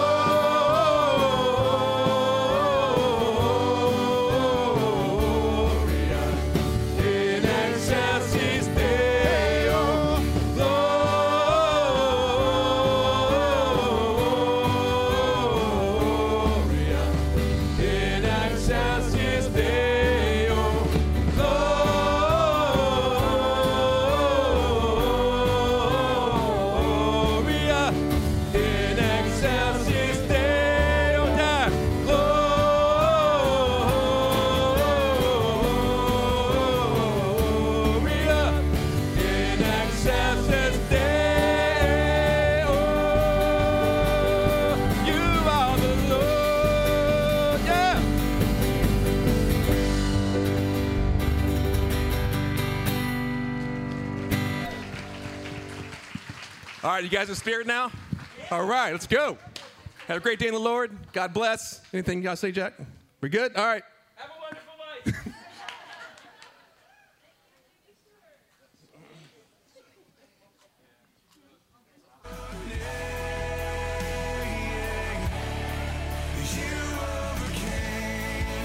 All right, you guys in spirit now? All right, let's go. Have a great day in the Lord. God bless. Anything you got to say, Jack? We good? All right. Have a wonderful life. You